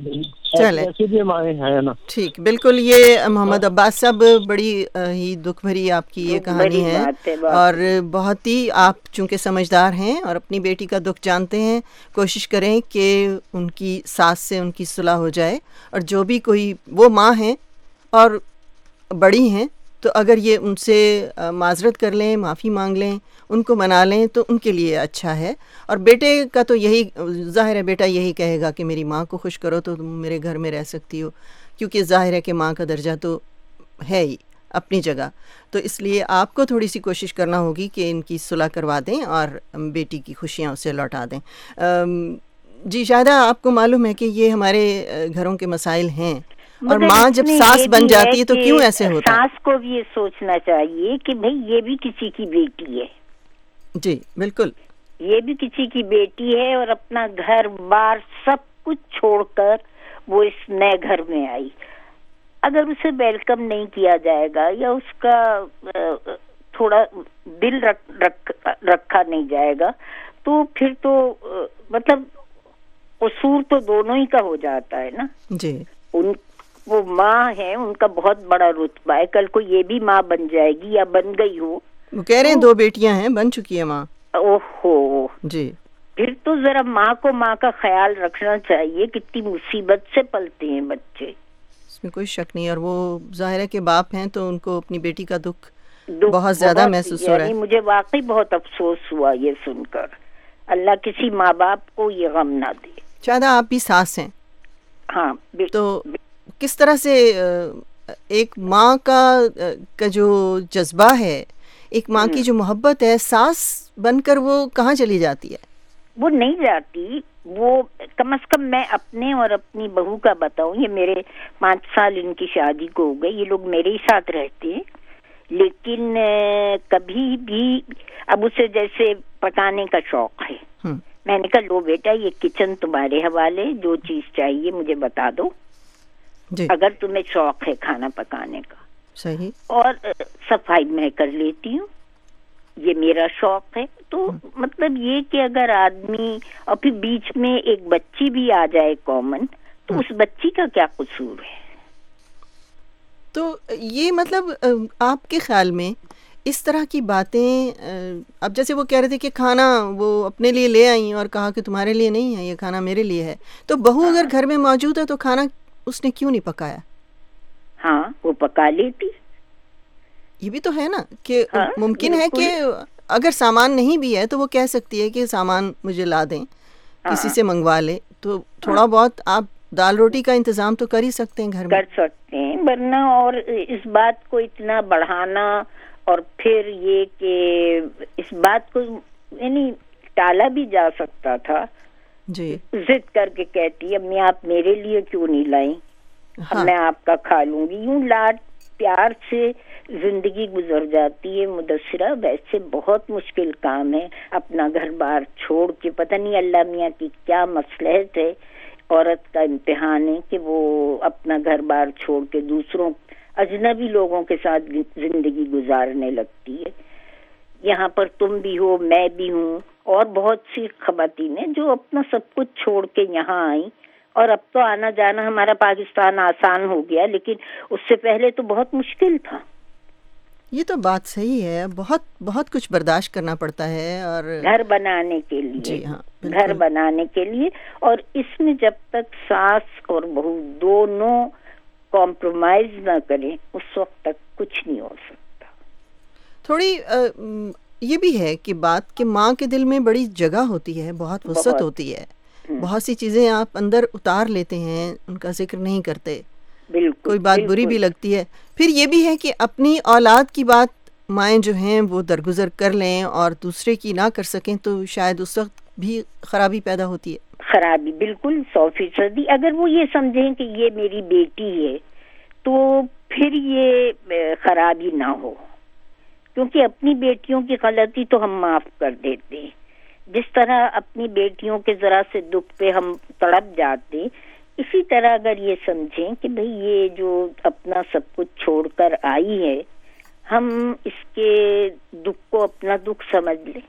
ایسی بھی مائیں ہیں نا. ٹھیک بالکل. یہ محمد عباس صاحب بڑی ہی دکھ بھری آپ کی یہ کہانی ہے، اور بہت ہی آپ چونکہ سمجھدار ہیں اور اپنی بیٹی کا دکھ جانتے ہیں. کوشش کریں کہ ان کی ساس سے ان کی صلح ہو جائے، اور جو بھی کوئی وہ ماں ہیں اور بڑی ہیں تو اگر یہ ان سے معذرت کر لیں، معافی مانگ لیں، ان کو منا لیں تو ان کے لیے اچھا ہے. اور بیٹے کا تو یہی ظاہر ہے، بیٹا یہی کہے گا کہ میری ماں کو خوش کرو تو تم میرے گھر میں رہ سکتی ہو، کیونکہ ظاہر ہے کہ ماں کا درجہ تو ہے ہی اپنی جگہ. تو اس لیے آپ کو تھوڑی سی کوشش کرنا ہوگی کہ ان کی صلح کروا دیں اور بیٹی کی خوشیاں اسے لوٹا دیں. جی شاہدہ، آپ کو معلوم ہے کہ یہ ہمارے گھروں کے مسائل ہیں، اور ماں جب ساس بن جاتی ہے تو کیوں ایسے ہوتا ہے؟ ساس کو بھی یہ سوچنا چاہیے کہ بھئی یہ بھی کسی کی بیٹی ہے. جی بالکل، یہ بھی کسی کی بیٹی ہے، اور اپنا گھر بار سب کچھ چھوڑ کر وہ اس نئے گھر میں آئی. اگر اسے ویلکم نہیں کیا جائے گا یا اس کا تھوڑا دل رکھ, رکھ, رکھا نہیں جائے گا تو پھر تو مطلب قصور تو دونوں ہی کا ہو جاتا ہے نا. جی ان وہ ماں ہے, ان کا بہت بڑا رتبہ ہے, کل کو یہ بھی ماں بن جائے گی یا بن گئی ہو. وہ کہہ رہے ہیں دو بیٹیاں ہیں, بن چکی ہے ماں. اوہو جی, پھر تو ذرا ماں کو ماں کا خیال رکھنا چاہیے, کتنی مصیبت سے پلتے ہیں بچے, اس میں کوئی شک نہیں. اور وہ ظاہر ہے کہ باپ ہیں تو ان کو اپنی بیٹی کا دکھ دکھ بہت زیادہ محسوس ہو رہا ہے. مجھے واقعی بہت افسوس ہوا یہ سن کر. اللہ کسی ماں باپ کو یہ غم نہ دے. شاہدہ آپ بھی ساس ہیں, ہاں, تو کس طرح سے ایک ماں کا کا جو جذبہ ہے, ایک ماں کی جو محبت ہے, ساس بن کر وہ کہاں چلی جاتی ہے؟ وہ نہیں جاتی. وہ کم از کم میں اپنے اور اپنی بہو کا بتاؤں, یہ میرے پانچ سال ان کی شادی کو ہو گئے, یہ لوگ میرے ہی ساتھ رہتے ہیں, لیکن کبھی بھی اب اسے جیسے پکانے کا شوق ہے, میں نے کہا لو بیٹا یہ کچن تمہارے حوالے, جو چیز چاہیے مجھے بتا دو جی. اگر تمہیں شوق ہے کھانا پکانے کا, صحیح, اور صفائی میں کر لیتی ہوں, یہ میرا شوق ہے. تو مطلب یہ کہ اگر آدمی, اور پھر بیچ میں ایک بچی بھی آ جائے کامن, تو اس بچی کا کیا قصور ہے؟ تو یہ مطلب آپ کے خیال میں اس طرح کی باتیں, اب جیسے وہ کہہ رہے تھے کہ کھانا وہ اپنے لیے لے آئیں اور کہا کہ تمہارے لیے نہیں ہے, یہ کھانا میرے لیے ہے, تو بہو اگر گھر میں موجود ہے تو کھانا اس نے کیوں نہیں پکایا؟ ہاں, وہ پکا لیتی. یہ بھی تو ہے نا کہ ممکن ہے کہ اگر سامان نہیں بھی ہے تو وہ کہہ سکتی ہے کہ سامان مجھے لا دیں, کسی سے منگوا لے, تو تھوڑا بہت آپ دال روٹی کا انتظام تو کر ہی سکتے ہیں گھر میں. کر سکتے ہیں, ورنہ اور اس بات کو اتنا بڑھانا, اور پھر یہ کہ اس بات کو یعنی ٹالا بھی جا سکتا تھا. جی, ضد کر کے کہتی امی آپ میرے لیے کیوں نہیں لائیں, ہاں. میں آپ کا کھا لوں گی. یوں لاڈ پیار سے زندگی گزر جاتی ہے مدثرہ. ویسے بہت مشکل کام ہے اپنا گھر بار چھوڑ کے, پتہ نہیں اللہ میاں کی کیا مصلحت ہے, عورت کا امتحان ہے کہ وہ اپنا گھر بار چھوڑ کے دوسروں اجنبی لوگوں کے ساتھ زندگی گزارنے لگتی ہے. یہاں پر تم بھی ہو, میں بھی ہوں, اور بہت سی خواتین ہیں جو اپنا سب کچھ چھوڑ کے یہاں آئیں, اور اب تو آنا جانا ہمارا پاکستان آسان ہو گیا, لیکن اس سے پہلے تو بہت مشکل تھا. یہ تو بات صحیح ہے, بہت بہت کچھ برداشت کرنا پڑتا ہے, اور گھر بنانے کے لیے. جی ہاں, گھر بنانے کے لیے, اور اس میں جب تک ساس اور بہو دونوں کمپرومائز نہ کریں اس وقت تک کچھ نہیں ہو سکتا. تھوڑی یہ بھی ہے کہ بات کہ ماں کے دل میں بڑی جگہ ہوتی ہے, بہت وسعت ہوتی ہے, بہت سی چیزیں آپ اندر اتار لیتے ہیں, ان کا ذکر نہیں کرتے, بالکل کوئی بات بری بھی لگتی ہے. پھر یہ بھی ہے کہ اپنی اولاد کی بات مائیں جو ہیں وہ درگزر کر لیں اور دوسرے کی نہ کر سکیں, تو شاید اس وقت بھی خرابی پیدا ہوتی ہے. خرابی بالکل سو فیصدی. اگر وہ یہ سمجھیں کہ یہ میری بیٹی ہے تو پھر یہ خرابی نہ ہو, کیونکہ اپنی بیٹیوں کی غلطی تو ہم معاف کر دیتے ہیں. جس طرح اپنی بیٹیوں کے ذرا سے دکھ پہ ہم تڑپ جاتے, اسی طرح اگر یہ سمجھیں کہ بھئی یہ جو اپنا سب کچھ چھوڑ کر آئی ہے, ہم اس کے دکھ کو اپنا دکھ سمجھ لیں.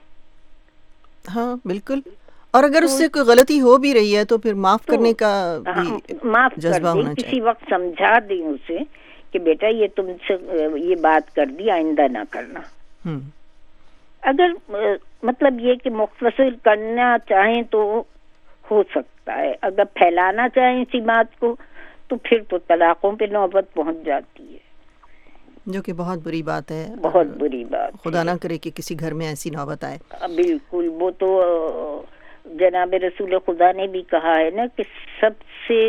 ہاں بالکل, اور اگر اس سے کوئی غلطی ہو بھی رہی ہے تو پھر معاف کرنے کا بھی معاف جذبہ ہونا چاہیے. کسی وقت سمجھا دیں اسے کہ بیٹا یہ تم سے یہ بات کر دی, آئندہ نہ کرنا. اگر مطلب یہ کہ مختصر کرنا چاہیں تو ہو سکتا ہے, اگر پھیلانا چاہیں اسی بات کو تو پھر تو طلاقوں پہ نوبت پہنچ جاتی ہے, جو کہ بہت بری بات ہے. بہت بری بات, خدا نہ کرے کہ کسی گھر میں ایسی نوبت آئے. بالکل, وہ تو جناب رسول خدا نے بھی کہا ہے نا کہ سب سے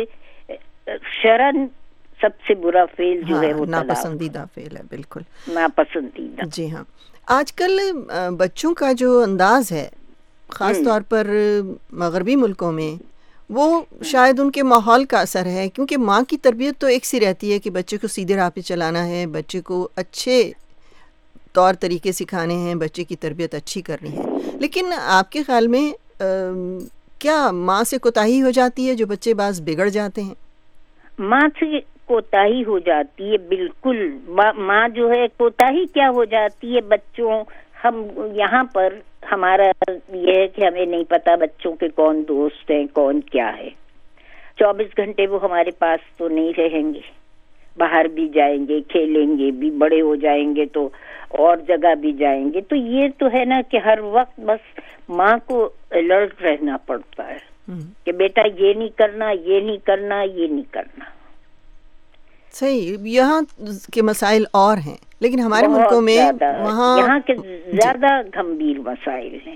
شرن سب سے برا فعل جو ہے وہ ناپسندیدہ فعل ہے. بالکل ناپسندیدہ. جی ہاں, آج کل بچوں کا جو انداز ہے خاص طور پر مغربی ملکوں میں, وہ شاید ان کے ماحول کا اثر ہے, کیونکہ ماں کی تربیت تو ایک سی رہتی ہے کہ بچے کو سیدھے راہ پہ چلانا ہے, بچے کو اچھے طور طریقے سکھانے ہیں, بچے کی تربیت اچھی کرنی ہے. لیکن آپ کے خیال میں کیا ماں سے کوتاہی ہو جاتی ہے جو بچے بعض بگڑ جاتے ہیں؟ ماں سے کوتاہی ہو جاتی ہے, بالکل. ماں جو ہے کوتاہی کیا ہو جاتی ہے بچوں, ہم یہاں پر ہمارا یہ ہے کہ ہمیں نہیں پتا بچوں کے کون دوست ہیں, کون کیا ہے. چوبیس گھنٹے وہ ہمارے پاس تو نہیں رہیں گے, باہر بھی جائیں گے, کھیلیں گے بھی, بڑے ہو جائیں گے تو اور جگہ بھی جائیں گے. تو یہ تو ہے نا کہ ہر وقت بس ماں کو الرٹ رہنا پڑتا ہے کہ بیٹا یہ نہیں کرنا, یہ نہیں کرنا, یہ نہیں کرنا. صحیح, یہاں کے مسائل اور ہیں لیکن ہمارے ملکوں میں وہاں یہاں کے زیادہ گمبھیر مسائل ہیں.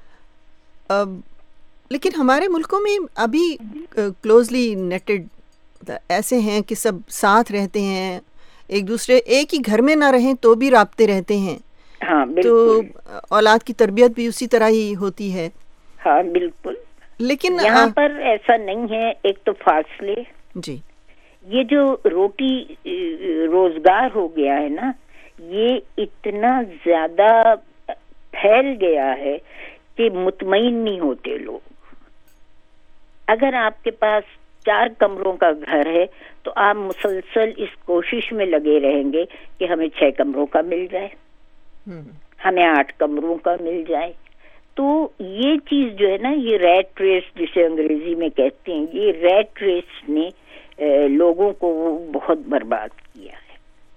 لیکن ہمارے ملکوں میں ابھی کلوزلی نیٹڈ ایسے ہیں کہ سب ساتھ رہتے ہیں, ایک دوسرے ایک ہی گھر میں نہ رہیں تو بھی رابطے رہتے ہیں. ہاں تو اولاد کی تربیت بھی اسی طرح ہی ہوتی ہے. ہاں بالکل. لیکن یہاں پر ایسا نہیں ہے. ایک تو فاصلے, جی یہ جو روٹی روزگار ہو گیا ہے نا, یہ اتنا زیادہ پھیل گیا ہے کہ مطمئن نہیں ہوتے لوگ. اگر آپ کے پاس چار کمروں کا گھر ہے تو آپ مسلسل اس کوشش میں لگے رہیں گے کہ ہمیں چھ کمروں کا مل جائے, ہمیں آٹھ کمروں کا مل جائے. تو یہ چیز جو ہے نا, یہ ریٹ ریس جسے انگریزی میں کہتے ہیں, یہ ریٹ ریس نے لوگوں کو بہت برباد کیا ہے.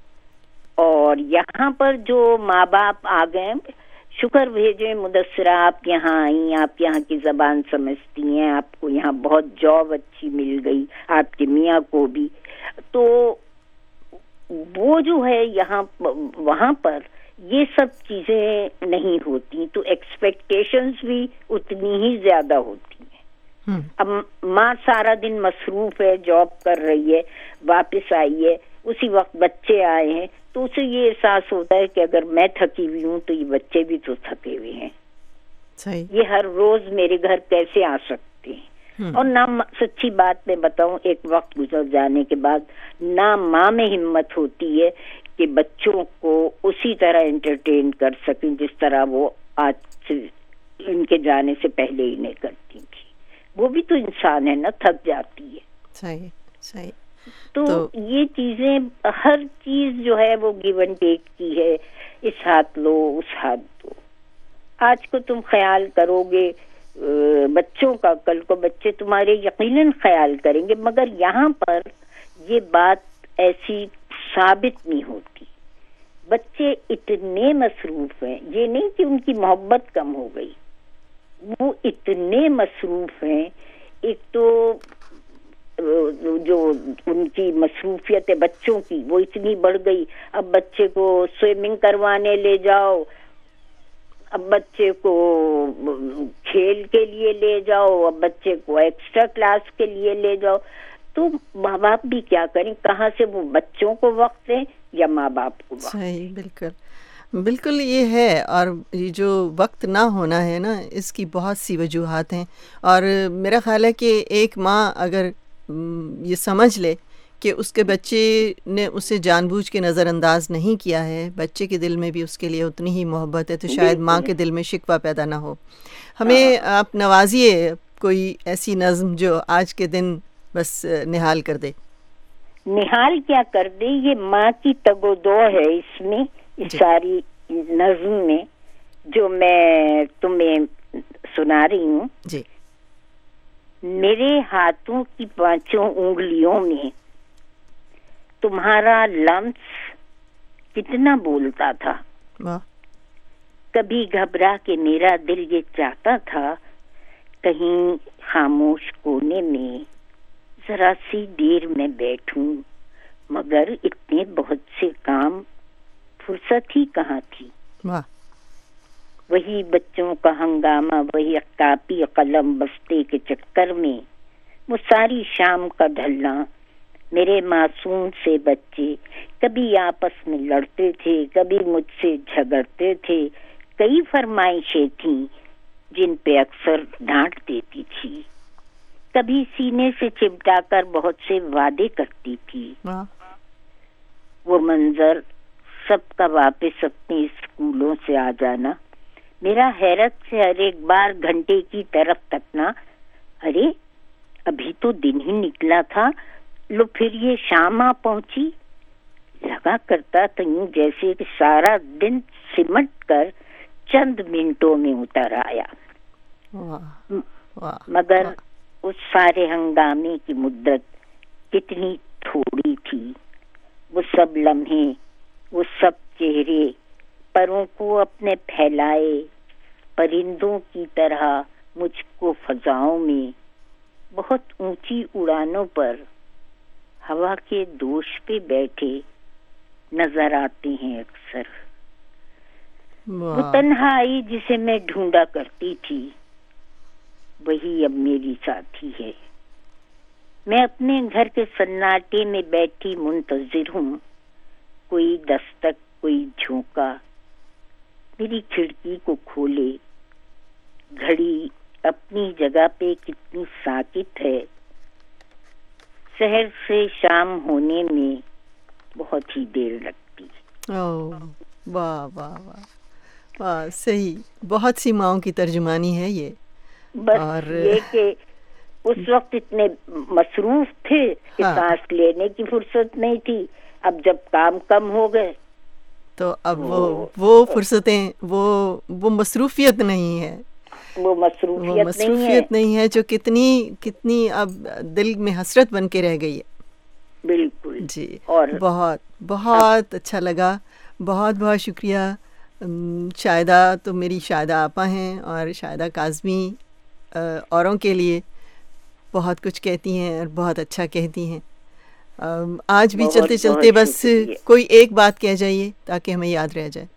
اور یہاں پر جو ماں باپ آ گئے, شکر بھیجیں مدثرہ آپ یہاں آئیں, آپ یہاں کی زبان سمجھتی ہیں, آپ کو یہاں بہت جاب اچھی مل گئی, آپ کے میاں کو بھی. تو وہ جو ہے یہاں وہاں پر یہ سب چیزیں نہیں ہوتی, تو ایکسپیکٹیشنز بھی اتنی ہی زیادہ ہوتی ہیں. اب ماں سارا دن مصروف ہے, جاب کر رہی ہے, واپس آئی ہے, اسی وقت بچے آئے ہیں, تو اسے یہ احساس ہوتا ہے کہ اگر میں تھکی ہوئی ہوں تو یہ بچے بھی تو تھکے ہوئے ہیں, یہ ہر روز میرے گھر کیسے آ سکتے ہیں. اور نہ سچی بات میں بتاؤں, ایک وقت گزر جانے کے بعد نہ ماں میں ہمت ہوتی ہے کہ بچوں کو اسی طرح انٹرٹین کر سکیں جس طرح وہ آج سے ان کے جانے سے پہلے ہی نہیں کرتی تھی. وہ بھی تو انسان ہے نا, تھک جاتی ہے. صحیح صحیح. تو یہ چیزیں, ہر چیز جو ہے وہ گیو اینڈ ٹیک کی ہے, اس ہاتھ لو اس ہاتھ دو. آج کو تم خیال کرو گے بچوں کا, کل کو بچے تمہارے یقیناً خیال کریں گے, مگر یہاں پر یہ بات ایسی ثابت نہیں ہوتی. بچے اتنے مصروف ہیں, یہ نہیں کہ ان کی محبت کم ہو گئی, وہ اتنے مصروف ہیں. ایک تو جو ان کی مصروفیت ہے بچوں کی وہ اتنی بڑھ گئی, اب بچے کو سوئمنگ کروانے لے جاؤ, اب بچے کو کھیل کے لیے لے جاؤ, اب بچے کو ایکسٹرا کلاس کے لیے لے جاؤ. تو ماں باپ بھی کیا کریں, کہاں سے وہ بچوں کو وقت دیں یا ماں باپ کو وقت. صحیح, بالکل بالکل یہ ہے. اور یہ جو وقت نہ ہونا ہے نا, اس کی بہت سی وجوہات ہیں. اور میرا خیال ہے کہ ایک ماں اگر یہ سمجھ لے کہ اس کے بچے نے اسے جان بوجھ کے نظر انداز نہیں کیا ہے, بچے کے دل میں بھی اس کے لیے اتنی ہی محبت ہے, تو شاید ماں کے دل میں شکوہ پیدا نہ ہو. ہمیں آپ نوازیے کوئی ایسی نظم جو آج کے دن بس نہال کر دے. نہال کیا کر دے, یہ ماں کی تگ و دو ہے اس میں, اس ساری نظم میں جو میں تمہیں سنا رہی ہوں. جی. میرے ہاتھوں کی پانچوں انگلیوں میں تمہارا لمس کتنا بولتا تھا. کبھی گھبرا کے میرا دل یہ چاہتا تھا کہیں خاموش کونے میں ذرا سی دیر میں بیٹھوں, مگر اتنے بہت سے کام, فرصت ہی کہاں تھی. وہی بچوں کا ہنگامہ, وہی کاپی قلم بستے کے چکر میں وہ ساری شام کا ڈھلنا. میرے معصوم سے بچے کبھی آپس میں لڑتے تھے, کبھی مجھ سے جھگڑتے تھے. کئی فرمائشیں تھیں جن پہ اکثر ڈانٹ دیتی تھی. کبھی سینے سے چمٹا کر بہت سے وعدے کرتی تھی. وہ منظر سب کا واپس اپنے اسکولوں سے آ جانا, میرا حیرت سے ہر ایک بار گھنٹے کی طرف تکنا, ارے ابھی تو دن ہی نکلا تھا, لو پھر یہ شام آ پہنچی. لگا کرتا تو یوں جیسے کہ سارا دن سمٹ کر چند منٹوں میں اتر آیا. مگر اس سارے ہنگامے کی مدت کتنی تھوڑی تھی. وہ سب لمحے، وہ سب چہرے، پروں کو اپنے پھیلائے پرندوں کی طرح مجھ کو فضاؤں میں بہت اونچی اڑانوں پر ہوا کے دوش پہ بیٹھے نظر آتے ہیں اکثر. وہ تنہائی جسے میں ڈھونڈا کرتی تھی وہی اب میری ساتھی ہے. میں اپنے گھر کے سناٹے میں بیٹھی منتظر ہوں، کوئی دستک، کوئی جھونکا میری کھڑکی کو کھولے. گھڑی اپنی جگہ پہ کتنی ساکت ہے، شہر سے شام ہونے میں بہت ہی دیر لگتی. واہ واہ واہ واہ، صحیح. بہت سی ماؤں کی ترجمانی ہے یہ. بس اور یہ کہ اس وقت اتنے مصروف تھے کہ ہاں. سانس لینے کی فرصت نہیں تھی. اب جب کام کم ہو گئے تو اب وہ وہ فرصتیں، وہ وہ مصروفیت نہیں ہے، وہ مصروفیت, وہ مصروفیت نہیں ہے جو کتنی کتنی اب دل میں حسرت بن کے رہ گئی ہے. بالکل جی. اور بہت بہت اچھا لگا. بہت بہت شکریہ. شاہدہ تو میری شاہدہ آپا ہیں اور شاہدہ کاظمی اوروں کے لیے بہت کچھ کہتی ہیں اور بہت اچھا کہتی ہیں. آج بھی چلتے چلتے بس کوئی ایک بات کہہ جائیے تاکہ ہمیں یاد رہ جائے.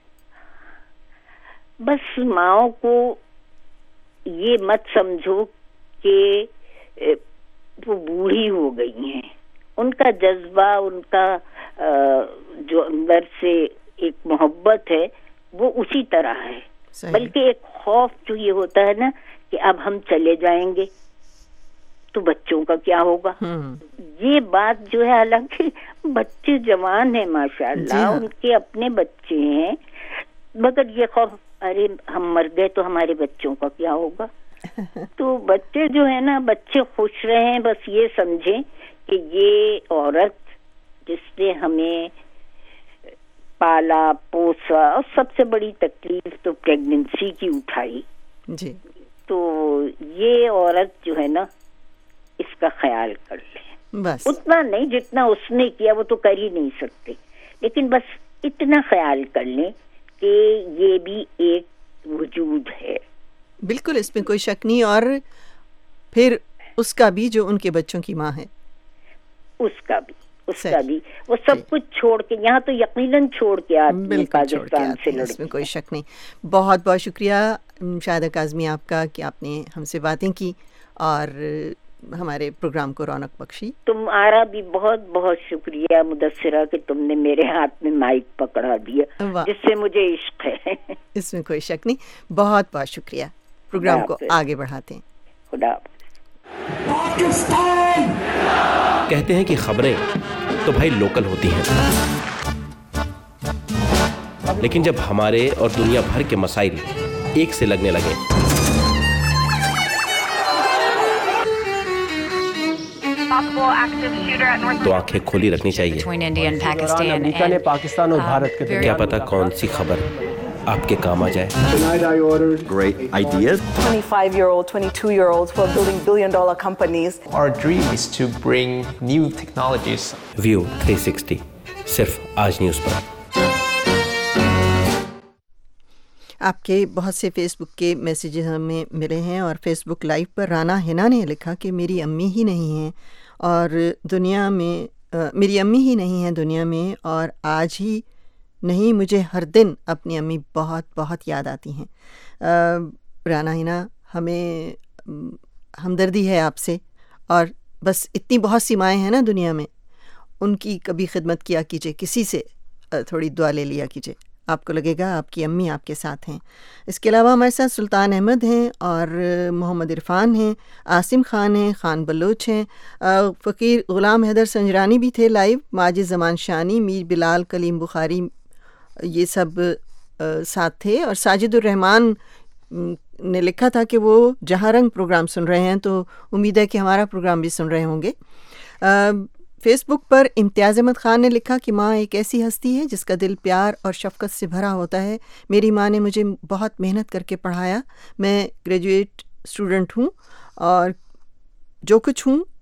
بس ماؤں کو یہ مت سمجھو کہ وہ بوڑھی ہو گئی ہیں. ان کا جذبہ، ان کا جو اندر سے ایک محبت ہے وہ اسی طرح ہے. بلکہ ایک خوف جو یہ ہوتا ہے نا کہ اب ہم چلے جائیں گے تو بچوں کا کیا ہوگا. یہ بات جو ہے، حالانکہ بچے جوان ہیں ماشاء اللہ، ان کے اپنے بچے ہیں، مگر یہ خوف، ارے ہم مر گئے تو ہمارے بچوں کا کیا ہوگا. تو بچے جو ہے نا، بچے خوش رہیں، بس یہ سمجھیں کہ یہ عورت جس نے ہمیں پالا پوسا، اور سب سے بڑی تکلیف تو پریگننسی کی اٹھائی جی، تو یہ عورت جو ہے نا اس کا خیال کر لیں. بس اتنا نہیں جتنا اس نے کیا، وہ تو کر ہی نہیں سکتے، لیکن بس اتنا خیال کر لیں کہ یہ بھی ایک وجود ہے. بالکل، اس میں کوئی شک نہیں. اور پھر اس کا بھی جو ان کے بچوں کی ماں ہے، اس کا بھی اس کا بھی وہ سب کچھ چھوڑ کے یہاں تو یقیناً چھوڑ کے آتی ہیں پاکستان سے لڑ. اس میں کوئی شک نہیں. بہت بہت شکریہ شاہدہ کاظمی آپ کا کہ آپ نے ہم سے باتیں کی اور ہمارے پروگرام کو رونق بخشی. تمہارا بھی بہت بہت شکریہ مدثرہ کہ تم نے میرے ہاتھ میں مائک پکڑا دیا، جس سے مجھے عشق ہے. اس میں کوئی شک نہیں. بہت بہت شکریہ. پروگرام کو آگے بڑھاتے ہیں. خدا پاکستان. کہتے ہیں کہ خبریں تو بھائی لوکل ہوتی ہیں، لیکن جب ہمارے اور دنیا بھر کے مسائل ایک سے لگنے لگے تو آنکھیں کھلی رکھنی چاہیے. امریکہ نے پاکستان اور بھارت کے کیا پتا کون سی خبر آپ کے کام آ جائے. Great ideas. twenty-five-year-old, twenty-two-year-olds who are building billion-dollar companies. Our dream is to bring new technologies. View three sixty صرف آج نیوز پر. آپ کے بہت سے فیس بک کے میسیجز ہمیں ملے ہیں، اور فیس بک لائیو پر رانا ہنا نے لکھا کہ میری امی ہی نہیں ہیں اور دنیا میں میری امی ہی نہیں ہیں دنیا میں، اور آج ہی نہیں مجھے ہر دن اپنی امی بہت بہت یاد آتی ہیں. رانا ہنا، ہمیں ہمدردی ہے آپ سے، اور بس اتنی بہت سی مائیں ہیں نا دنیا میں، ان کی کبھی خدمت کیا کیجیے، کسی سے تھوڑی دعا لے لیا کیجیے، آپ کو لگے گا آپ کی امی آپ کے ساتھ ہیں. اس کے علاوہ ہمارے ساتھ سلطان احمد ہیں اور محمد عرفان ہیں، عاصم خان ہیں، خان بلوچ ہیں، فقیر غلام حیدر سنجرانی بھی تھے لائیو، ماجد زمان شانی، میر بلال، کلیم بخاری، یہ سب ساتھ تھے. اور ساجد الرحمان نے لکھا تھا کہ وہ جہاں رنگ پروگرام سن رہے ہیں، تو امید ہے کہ ہمارا پروگرام بھی سن رہے ہوں گے. فیس بک پر امتیاز احمد خان نے لکھا کہ ماں ایک ایسی ہستی ہے جس کا دل پیار اور شفقت سے بھرا ہوتا ہے. میری ماں نے مجھے بہت محنت کر کے پڑھایا. میں گریجویٹ اسٹوڈنٹ ہوں اور جو کچھ ہوں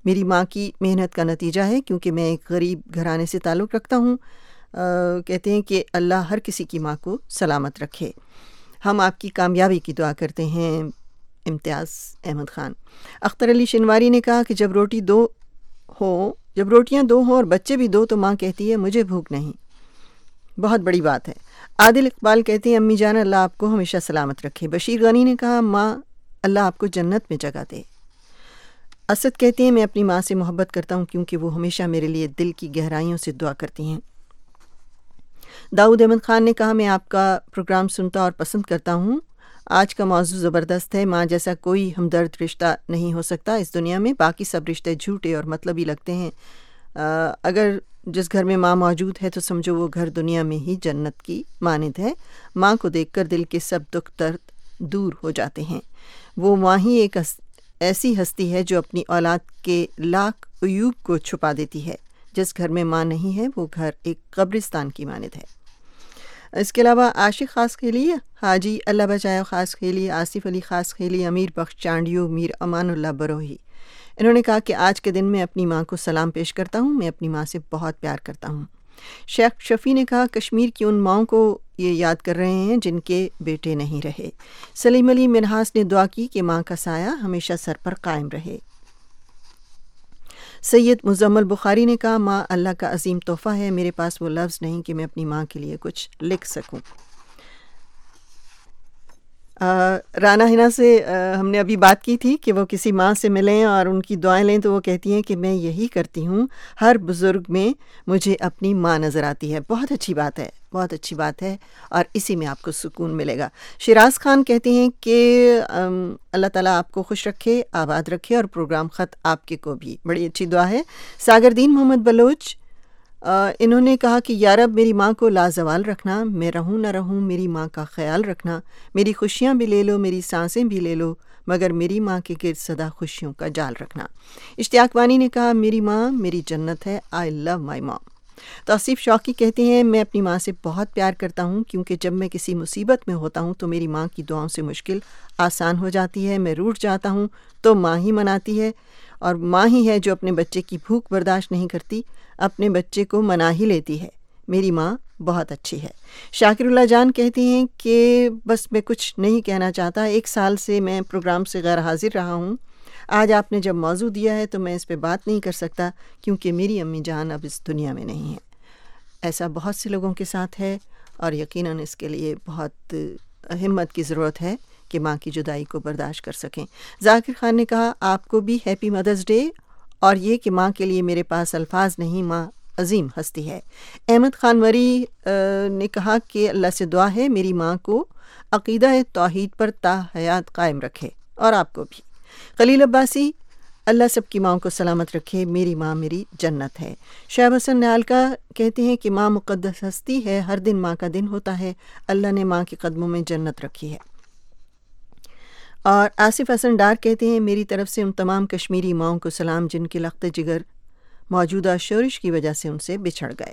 میری ماں کی محنت کا نتیجہ ہے، کیونکہ میں ایک غریب گھرانے سے تعلق رکھتا ہوں۔ کہتے ہیں کہ اللہ ہر کسی کی ماں کو سلامت رکھے۔ ہم آپ کی کامیابی کی دعا کرتے ہیں۔ امتیاز احمد خان۔ اختر علی شنواری نے کہا کہ جب روٹی دو ہو جب روٹیاں دو ہوں اور بچے بھی دو تو ماں کہتی ہے مجھے بھوک نہیں، بہت بڑی بات ہے۔ عادل اقبال کہتے ہیں امی جان اللہ آپ کو ہمیشہ سلامت رکھے۔ بشیر غنی نے کہا ماں اللہ آپ کو جنت میں جگہ دے۔ اسد کہتے ہیں میں اپنی ماں سے محبت کرتا ہوں کیونکہ وہ ہمیشہ میرے لیے دل کی گہرائیوں سے دعا کرتی ہیں۔ داؤد احمد خان نے کہا میں آپ کا پروگرام سنتا اور پسند کرتا ہوں۔ آج کا موضوع زبردست ہے۔ ماں جیسا کوئی ہمدرد رشتہ نہیں ہو سکتا اس دنیا میں، باقی سب رشتے جھوٹے اور مطلبی لگتے ہیں۔ اگر جس گھر میں ماں موجود ہے تو سمجھو وہ گھر دنیا میں ہی جنت کی مانند ہے۔ ماں کو دیکھ کر دل کے سب دکھ درد دور ہو جاتے ہیں۔ وہ ماں ہی ایک ایسی ہستی ہے جو اپنی اولاد کے لاکھ عیوب کو چھپا دیتی ہے۔ جس گھر میں ماں نہیں ہے وہ گھر ایک قبرستان کی مانند ہے۔ اس کے علاوہ عاشق خاص خیلی، حاجی اللہ بچایا خاص خیلی، آصف علی خاص خیلی، امیر بخش چانڈیو، میر امان اللہ بروہی، انہوں نے کہا کہ آج کے دن میں اپنی ماں کو سلام پیش کرتا ہوں۔ میں اپنی ماں سے بہت پیار کرتا ہوں۔ شیخ شفیع نے کہا کشمیر کی ان ماؤں کو یہ یاد کر رہے ہیں جن کے بیٹے نہیں رہے۔ سلیم علی منہاس نے دعا کی کہ ماں کا سایہ ہمیشہ سر پر قائم رہے۔ سید مزمل بخاری نے کہا ماں اللہ کا عظیم تحفہ ہے، میرے پاس وہ لفظ نہیں کہ میں اپنی ماں کے لیے کچھ لکھ سکوں۔ رانا ہنا سے ہم نے ابھی بات کی تھی کہ وہ کسی ماں سے ملیں اور ان کی دعائیں لیں تو وہ کہتی ہیں کہ میں یہی کرتی ہوں، ہر بزرگ میں مجھے اپنی ماں نظر آتی ہے۔ بہت اچھی بات ہے، بہت اچھی بات ہے، اور اسی میں آپ کو سکون ملے گا۔ شیراز خان کہتے ہیں کہ اللہ تعالیٰ آپ کو خوش رکھے، آباد رکھے، اور پروگرام خط آپ کے کو بھی، بڑی اچھی دعا ہے۔ ساگر دین محمد بلوچ انہوں نے کہا کہ یا رب میری ماں کو لازوال رکھنا، میں رہوں نہ رہوں میری ماں کا خیال رکھنا، میری خوشیاں بھی لے لو میری سانسیں بھی لے لو، مگر میری ماں کے گرد صدا خوشیوں کا جال رکھنا۔ اشتیاق وانی نے کہا میری ماں میری جنت ہے، آئی لو مائی مام۔ توصیف شوقی کہتے ہیں میں اپنی ماں سے بہت پیار کرتا ہوں کیونکہ جب میں کسی مصیبت میں ہوتا ہوں تو میری ماں کی دعاؤں سے مشکل آسان ہو جاتی ہے۔ میں روٹھ جاتا ہوں تو ماں ہی مناتی ہے، اور ماں ہی ہے جو اپنے بچے کی بھوک برداشت نہیں کرتی، اپنے بچے کو منا ہی لیتی ہے۔ میری ماں بہت اچھی ہے۔ شاکر اللہ جان کہتے ہیں کہ بس میں کچھ نہیں کہنا چاہتا، ایک سال سے میں پروگرام سے غیر حاضر رہا ہوں، آج آپ نے جب موضوع دیا ہے تو میں اس پہ بات نہیں کر سکتا کیونکہ میری امی جان اب اس دنیا میں نہیں ہے۔ ایسا بہت سے لوگوں کے ساتھ ہے اور یقیناً اس کے لیے بہت ہمت کی ضرورت ہے کہ ماں کی جدائی کو برداشت کر سکیں۔ ذاکر خان نے کہا آپ کو بھی ہیپی مدرز ڈے، اور یہ کہ ماں کے لیے میرے پاس الفاظ نہیں، ماں عظیم ہستی ہے۔ احمد خان وری نے کہا کہ اللہ سے دعا ہے میری ماں کو عقیدہ توحید پر تا حیات قائم رکھے، اور آپ کو بھی۔ خلیل عباسی اللہ سب کی ماں کو سلامت رکھے، میری ماں میری جنت ہے۔ شعیب حسن نیالکا کہتے ہیں کہ ماں مقدس ہستی ہے، ہر دن ماں کا دن ہوتا ہے، اللہ نے ماں کے قدموں میں جنت رکھی ہے۔ اور آصف حسن ڈار کہتے ہیں میری طرف سے ان تمام کشمیری ماؤں کو سلام جن کے لخت جگر موجودہ شورش کی وجہ سے ان سے بچھڑ گئے۔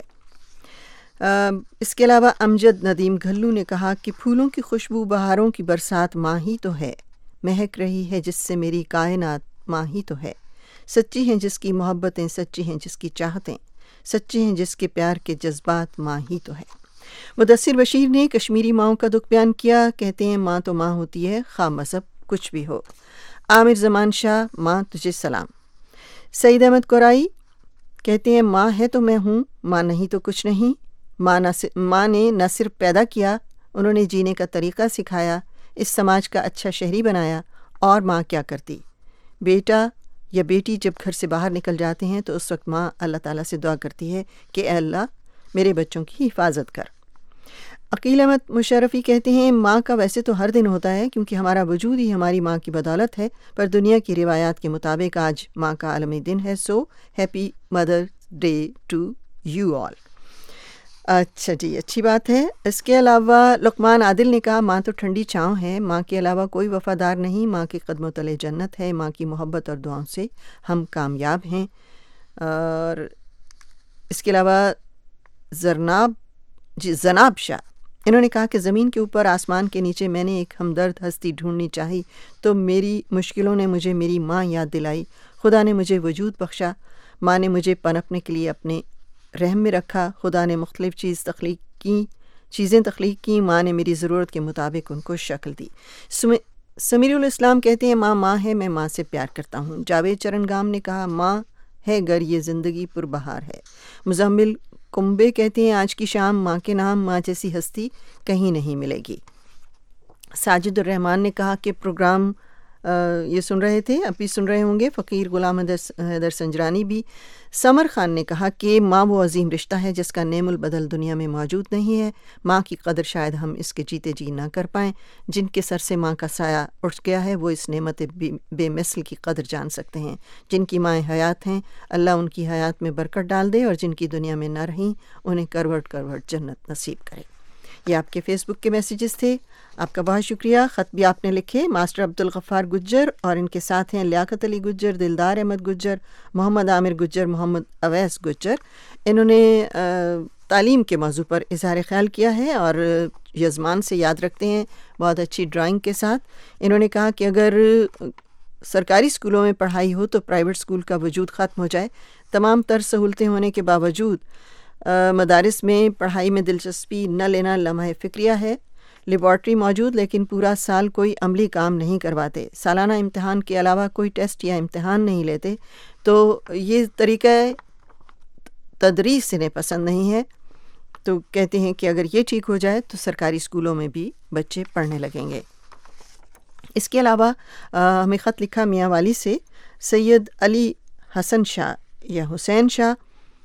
اس کے علاوہ امجد ندیم گھلو نے کہا کہ پھولوں کی خوشبو بہاروں کی برسات ماں ہی تو ہے، مہک رہی ہے جس سے میری کائنات ماں ہی تو ہے، سچی ہیں جس کی محبتیں، سچی ہیں جس کی چاہتیں، سچے ہیں جس کے پیار کے جذبات ماں ہی تو ہے۔ مدثر بشیر نے کشمیری ماؤں کا دکھ بیان کیا، کہتے ہیں ماں تو ماں ہوتی ہے خواہ مذہب کچھ بھی ہو۔ عامر زمان شاہ ماں تجھے سلام۔ سعید احمد قرائی کہتے ہیں ماں ہے تو میں ہوں، ماں نہیں تو کچھ نہیں۔ ماں ماں نے نہ صرف پیدا کیا، انہوں نے جینے کا طریقہ سکھایا، اس سماج کا اچھا شہری بنایا۔ اور ماں کیا کرتی؟ بیٹا یا بیٹی جب گھر سے باہر نکل جاتے ہیں تو اس وقت ماں اللہ تعالیٰ سے دعا کرتی ہے کہ اے اللہ میرے بچوں کی حفاظت کر۔ عقیل احمد مشرفی کہتے ہیں ماں کا ویسے تو ہر دن ہوتا ہے کیونکہ ہمارا وجود ہی ہماری ماں کی بدولت ہے، پر دنیا کی روایات کے مطابق آج ماں کا عالمی دن ہے، so happy mother day to you all. اچھا جی، اچھی بات ہے۔ اس کے علاوہ لقمان عادل نے کہا ماں تو ٹھنڈی چھاؤں ہے، ماں کے علاوہ کوئی وفادار نہیں، ماں کے قدموں تلے جنت ہے، ماں کی محبت اور دعاؤں سے ہم کامیاب ہیں۔ اور اس کے علاوہ زرناب جی زناب شاہ انہوں نے کہا کہ زمین کے اوپر آسمان کے نیچے میں نے ایک ہمدرد ہستی ڈھونڈنی چاہی تو میری مشکلوں نے مجھے میری ماں یاد دلائی، خدا نے مجھے وجود بخشا، ماں نے مجھے پنپنے کے لیے اپنے رحم میں رکھا، خدا نے مختلف چیز تخلیق کی چیزیں تخلیق کی، ماں نے میری ضرورت کے مطابق ان کو شکل دی۔ سمیر الاسلام کہتے ہیں ماں ماں ہے، میں ماں سے پیار کرتا ہوں۔ جاوید چرن گام نے کہا ماں ہے گر یہ زندگی پربہار ہے۔ مزمل کنبے کہتے ہیں آج کی شام ماں کے نام، ماں جیسی ہستی کہیں نہیں ملے گی۔ ساجد الرحمان نے کہا کہ پروگرام یہ سن رہے تھے، اب بھی سن رہے ہوں گے، فقیر غلام حیدر سنجرانی بھی۔ سمر خان نے کہا کہ ماں وہ عظیم رشتہ ہے جس کا نعم البدل دنیا میں موجود نہیں ہے، ماں کی قدر شاید ہم اس کے جیتے جی نہ کر پائیں، جن کے سر سے ماں کا سایہ اٹھ گیا ہے وہ اس نعمت بے مثل کی قدر جان سکتے ہیں۔ جن کی مائیں حیات ہیں اللہ ان کی حیات میں برکت ڈال دے، اور جن کی دنیا میں نہ رہیں انہیں کروٹ کروٹ جنت نصیب کرے۔ یہ آپ کے فیس بک کے میسیجز تھے، آپ کا بہت شکریہ۔ خط بھی آپ نے لکھے۔ ماسٹر عبدالغفار گجر اور ان کے ساتھ ہیں لیاقت علی گجر، دلدار احمد گجر، محمد عامر گجر، محمد اویس گجر۔ انہوں نے تعلیم کے موضوع پر اظہار خیال کیا ہے اور یزمان سے یاد رکھتے ہیں بہت اچھی ڈرائنگ کے ساتھ۔ انہوں نے کہا کہ اگر سرکاری اسکولوں میں پڑھائی ہو تو پرائیویٹ اسکول کا وجود ختم ہو جائے۔ تمام تر سہولتیں ہونے کے باوجود مدارس میں پڑھائی میں دلچسپی نہ لینا لمحہ فکریہ ہے۔ لیبارٹری موجود لیکن پورا سال کوئی عملی کام نہیں کرواتے، سالانہ امتحان کے علاوہ کوئی ٹیسٹ یا امتحان نہیں لیتے، تو یہ طریقہ تدریس انہیں پسند نہیں ہے۔ تو کہتے ہیں کہ اگر یہ ٹھیک ہو جائے تو سرکاری اسکولوں میں بھی بچے پڑھنے لگیں گے۔ اس کے علاوہ ہمیں خط لکھا میاں والی سے سید علی حسن شاہ یا حسین شاہ۔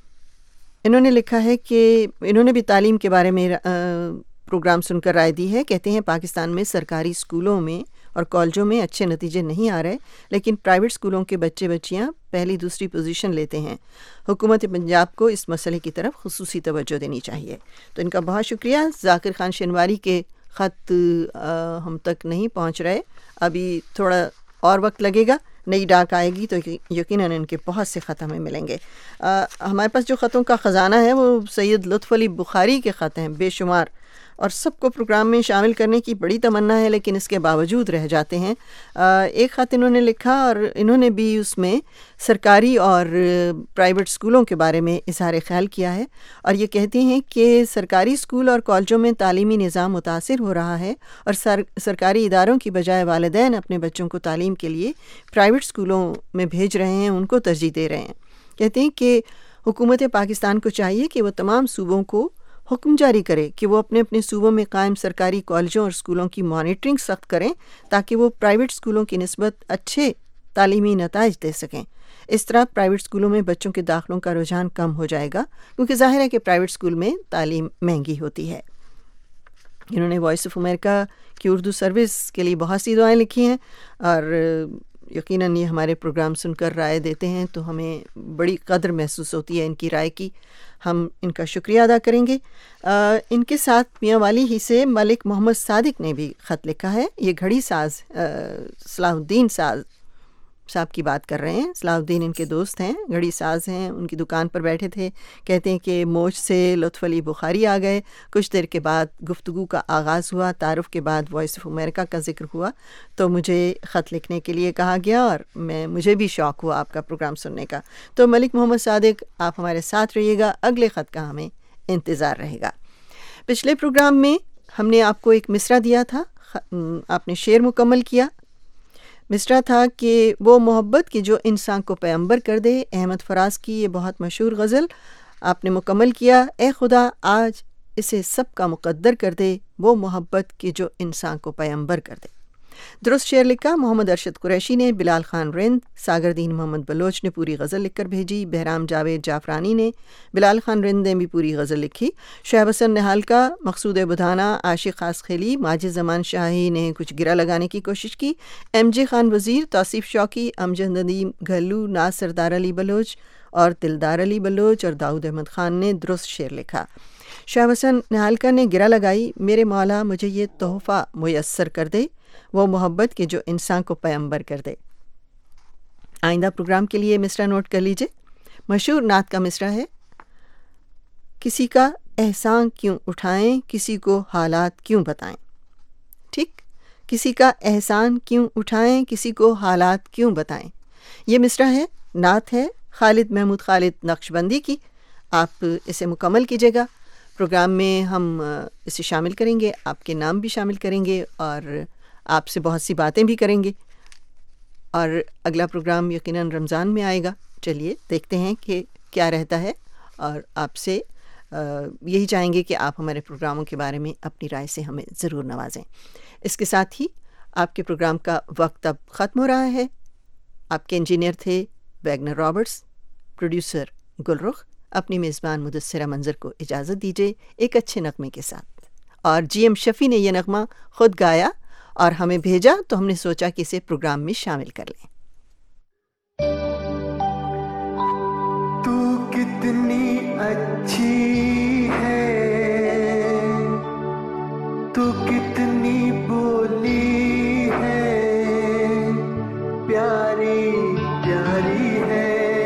انہوں نے لکھا ہے کہ انہوں نے بھی تعلیم کے بارے میں پروگرام سن کر رائے دی ہے۔ کہتے ہیں پاکستان میں سرکاری اسکولوں میں اور کالجوں میں اچھے نتیجے نہیں آ رہے، لیکن پرائیویٹ اسکولوں کے بچے بچیاں پہلی دوسری پوزیشن لیتے ہیں۔ حکومت پنجاب کو اس مسئلے کی طرف خصوصی توجہ دینی چاہیے۔ تو ان کا بہت شکریہ۔ ذاکر خان شنواری کے خط ہم تک نہیں پہنچ رہے، ابھی تھوڑا اور وقت لگے گا، نئی ڈاک آئے گی تو یقیناً ان کے بہت سے خط ہمیں ملیں گے۔ ہمارے پاس جو خطوں کا خزانہ ہے وہ سید لطف علی بخاری کے خط ہیں بے شمار، اور سب کو پروگرام میں شامل کرنے کی بڑی تمنا ہے لیکن اس کے باوجود رہ جاتے ہیں۔ ایک خط انہوں نے لکھا اور انہوں نے بھی اس میں سرکاری اور پرائیویٹ اسکولوں کے بارے میں اظہار خیال کیا ہے، اور یہ کہتے ہیں کہ سرکاری اسکول اور کالجوں میں تعلیمی نظام متاثر ہو رہا ہے، اور سر سرکاری اداروں کی بجائے والدین اپنے بچوں کو تعلیم کے لیے پرائیویٹ اسکولوں میں بھیج رہے ہیں، ان کو ترجیح دے رہے ہیں۔ کہتے ہیں کہ حکومت پاکستان کو چاہیے کہ وہ تمام صوبوں کو حکم جاری کرے کہ وہ اپنے اپنے صوبوں میں قائم سرکاری کالجوں اور اسکولوں کی مانیٹرنگ سخت کریں تاکہ وہ پرائیویٹ اسکولوں کی نسبت اچھے تعلیمی نتائج دے سکیں۔ اس طرح پرائیویٹ اسکولوں میں بچوں کے داخلوں کا رجحان کم ہو جائے گا، کیونکہ ظاہر ہے کہ پرائیویٹ اسکول میں تعلیم مہنگی ہوتی ہے۔ انہوں نے وائس آف امریکہ کی اردو سروس کے لیے بہت سی دعائیں لکھی ہیں، اور یقیناً یہ ہمارے پروگرام سن کر رائے دیتے ہیں تو ہمیں بڑی قدر محسوس ہوتی ہے ان کی رائے کی، ہم ان کا شکریہ ادا کریں گے۔ ان کے ساتھ میاں والی ہی سے ملک محمد صادق نے بھی خط لکھا ہے۔ یہ گھڑی ساز صلاح الدین ساز صاحب کی بات کر رہے ہیں۔ صلاح الدین ان کے دوست ہیں، گھڑی ساز ہیں، ان کی دکان پر بیٹھے تھے۔ کہتے ہیں کہ موج سے لطف علی بخاری آ گئے، کچھ دیر کے بعد گفتگو کا آغاز ہوا، تعارف کے بعد وائس آف امریکہ کا ذکر ہوا تو مجھے خط لکھنے کے لیے کہا گیا، اور میں مجھے بھی شوق ہوا آپ کا پروگرام سننے کا۔ تو ملک محمد صادق آپ ہمارے ساتھ رہیے گا، اگلے خط کا ہمیں انتظار رہے گا۔ پچھلے پروگرام میں ہم نے آپ کو ایک مصرع دیا تھا، آپ نے شعر مکمل کیا۔ مصرع تھا کہ وہ محبت کی جو انسان کو پیغمبر کر دے، احمد فراز کی یہ بہت مشہور غزل آپ نے مکمل کیا۔ اے خدا آج اسے سب کا مقدر کر دے، وہ محبت کی جو انسان کو پیغمبر کر دے۔ درست شعر لکھا محمد ارشد قریشی نے، بلال خان رند، ساگر دین محمد بلوچ نے پوری غزل لکھ کر بھیجی، بہرام جاوید جعفرانی نے، بلال خان رند نے بھی پوری غزل لکھی، شعیب حسن نہال کا، مقصود بدھانہ، عاشق خاص خیلی، ماجد زمان شاہی نے کچھ گرا لگانے کی کوشش کی، ایم جے خان وزیر، توصیف شوقی، امجد ندیم گھلو، ناز سردار علی بلوچ اور دلدار علی بلوچ اور داؤد احمد خان نے درست شعر لکھا۔ شعیب حسن نہالکا نے گرا لگائی، میرے مولا مجھے یہ تحفہ میسر کر دے، وہ محبت کے جو انسان کو پیغمبر کر دے۔ آئندہ پروگرام کے لیے مصرع نوٹ کر لیجئے۔ مشہور نعت کا مصرع ہے، کسی کا احسان کیوں اٹھائیں، کسی کو حالات کیوں بتائیں۔ ٹھیک، کسی کا احسان کیوں اٹھائیں، کسی کو حالات کیوں بتائیں، یہ مصرع ہے، نعت ہے خالد محمود خالد نقشبندی کی. آپ اسے مکمل کیجیے گا. پروگرام میں ہم اسے شامل کریں گے، آپ کے نام بھی شامل کریں گے اور آپ سے بہت سی باتیں بھی کریں گے. اور اگلا پروگرام یقیناً رمضان میں آئے گا. چلیے دیکھتے ہیں کہ کیا رہتا ہے، اور آپ سے یہی چاہیں گے کہ آپ ہمارے پروگراموں کے بارے میں اپنی رائے سے ہمیں ضرور نوازیں. اس کے ساتھ ہی آپ کے پروگرام کا وقت اب ختم ہو رہا ہے. آپ کے انجینئر تھے ویگنر رابرٹس، پروڈیوسر گلرخ. اپنی میزبان مدثرہ منظر کو اجازت دیجیے ایک اچھے نغمے کے ساتھ. اور جی ایم شفیع نے یہ نغمہ خود گایا اور ہمیں بھیجا، تو ہم نے سوچا کہ اسے پروگرام میں شامل کر لیں. تو کتنی اچھی ہے، تو کتنی بولی ہے، پیاری پیاری ہے.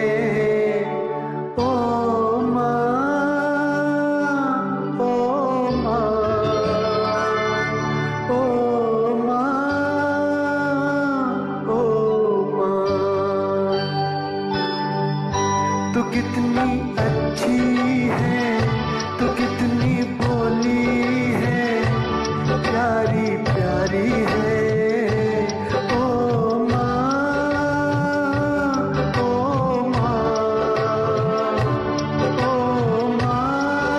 تو کتنی اچھی ہے، تو کتنی بولی ہے، پیاری پیاری ہے. او ماں او ماں او ماں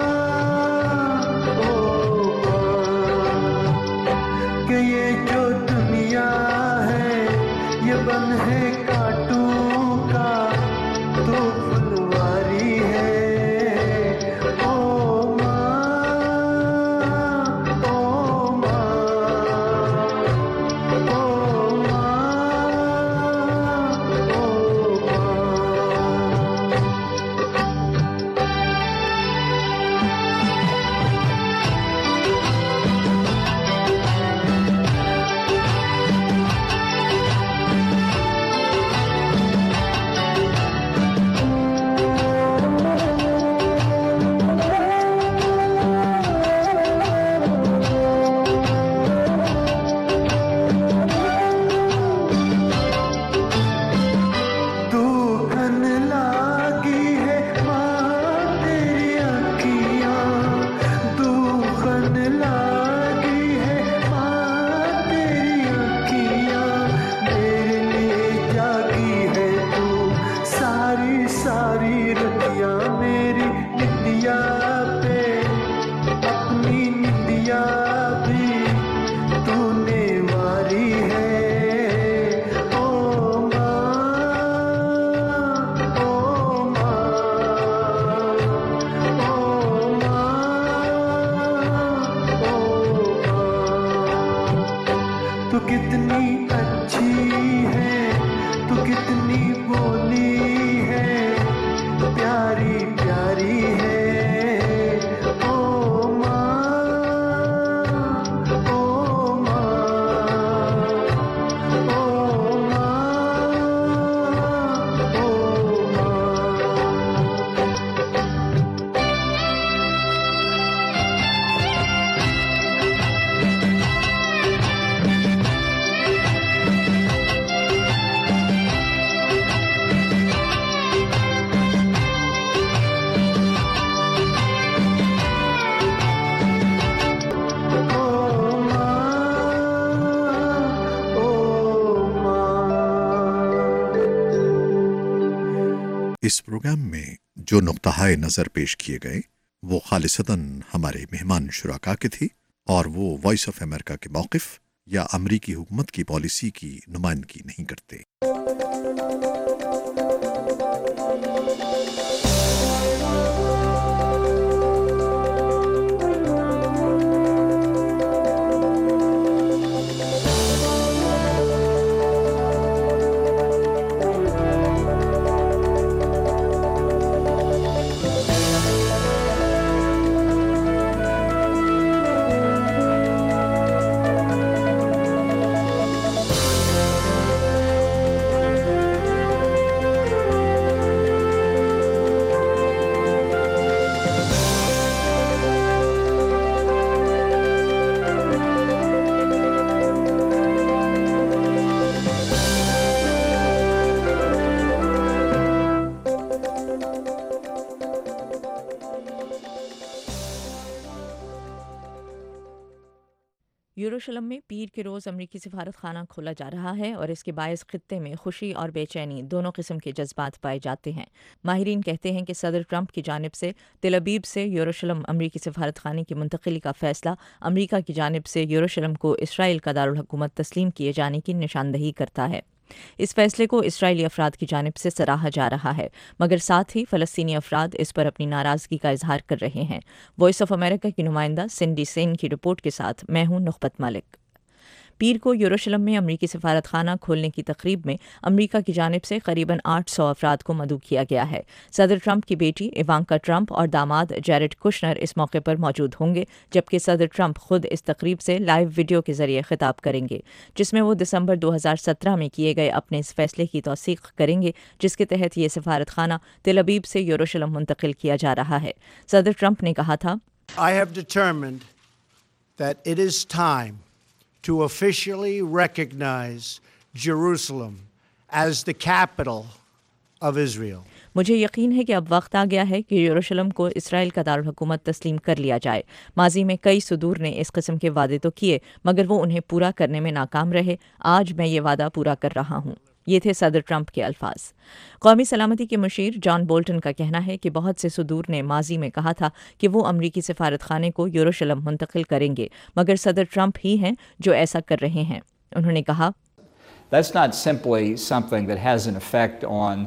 او ماں. کہ یہ جو دنیا ہے یہ بن ہے کانٹوں کا، تو پھلواری ہے. او ماں او ماں او ماں او ماں. تو کتنی اچھی ہے، تو کتنی بولی ہے، پیاری پیاری ہے. او ماں او ماں او ماں او ماں. اس پروگرام میں جو نقطۂ نظر پیش کیے گئے وہ خالصتاً ہمارے مہمان شرکا کے تھے، اور وہ وائس آف امریکہ کے موقف یا امریکی حکومت کی پالیسی کی نمائندگی نہیں کرتے. یروشلم میں پیر کے روز امریکی سفارت خانہ کھولا جا رہا ہے اور اس کے باعث خطے میں خوشی اور بے چینی دونوں قسم کے جذبات پائے جاتے ہیں۔ ماہرین کہتے ہیں کہ صدر ٹرمپ کی جانب سے تل ابیب سے یروشلم امریکی سفارت خانے کی منتقلی کا فیصلہ امریکہ کی جانب سے یروشلم کو اسرائیل کا دارالحکومت تسلیم کیے جانے کی نشاندہی کرتا ہے۔ اس فیصلے کو اسرائیلی افراد کی جانب سے سراہا جا رہا ہے، مگر ساتھ ہی فلسطینی افراد اس پر اپنی ناراضگی کا اظہار کر رہے ہیں۔ وائس آف امریکہ کی نمائندہ سنڈی سین کی رپورٹ کے ساتھ میں ہوں نخبت ملک۔ پیر کو یروشلم میں امریکی سفارت خانہ کھولنے کی تقریب میں امریکہ کی جانب سے قریباً آٹھ سو افراد کو مدعو کیا گیا ہے۔ صدر ٹرمپ کی بیٹی ایوانکا ٹرمپ اور داماد جیرڈ کشنر اس موقع پر موجود ہوں گے، جبکہ صدر ٹرمپ خود اس تقریب سے لائیو ویڈیو کے ذریعے خطاب کریں گے، جس میں وہ دسمبر دو ہزار سترہ میں کیے گئے اپنے اس فیصلے کی توثیق کریں گے جس کے تحت یہ سفارت خانہ تل ابیب سے یروشلم منتقل کیا جا رہا ہے۔ صدر ٹرمپ نے کہا تھا، I have determined that it is time to officially recognize Jerusalem as the capital of Israel. مجھے یقین ہے کہ اب وقت آ گیا ہے کہ یروشلم کو اسرائیل کا دارالحکومت تسلیم کر لیا جائے۔ ماضی میں کئی صدور نے اس قسم کے وعدے تو کیے مگر وہ انہیں پورا کرنے میں ناکام رہے۔ آج میں یہ وعدہ پورا کر رہا ہوں۔ یہ تھے صدر ٹرمپ کے الفاظ۔ قومی سلامتی کے مشیر جان بولٹن کا کہنا ہے کہ بہت سے صدور نے ماضی میں کہا تھا کہ وہ امریکی سفارت خانے کو یروشلم منتقل کریں گے، مگر صدر ٹرمپ ہی ہیں جو ایسا کر رہے ہیں۔ انہوں نے کہا، That's not simply something that has an effect on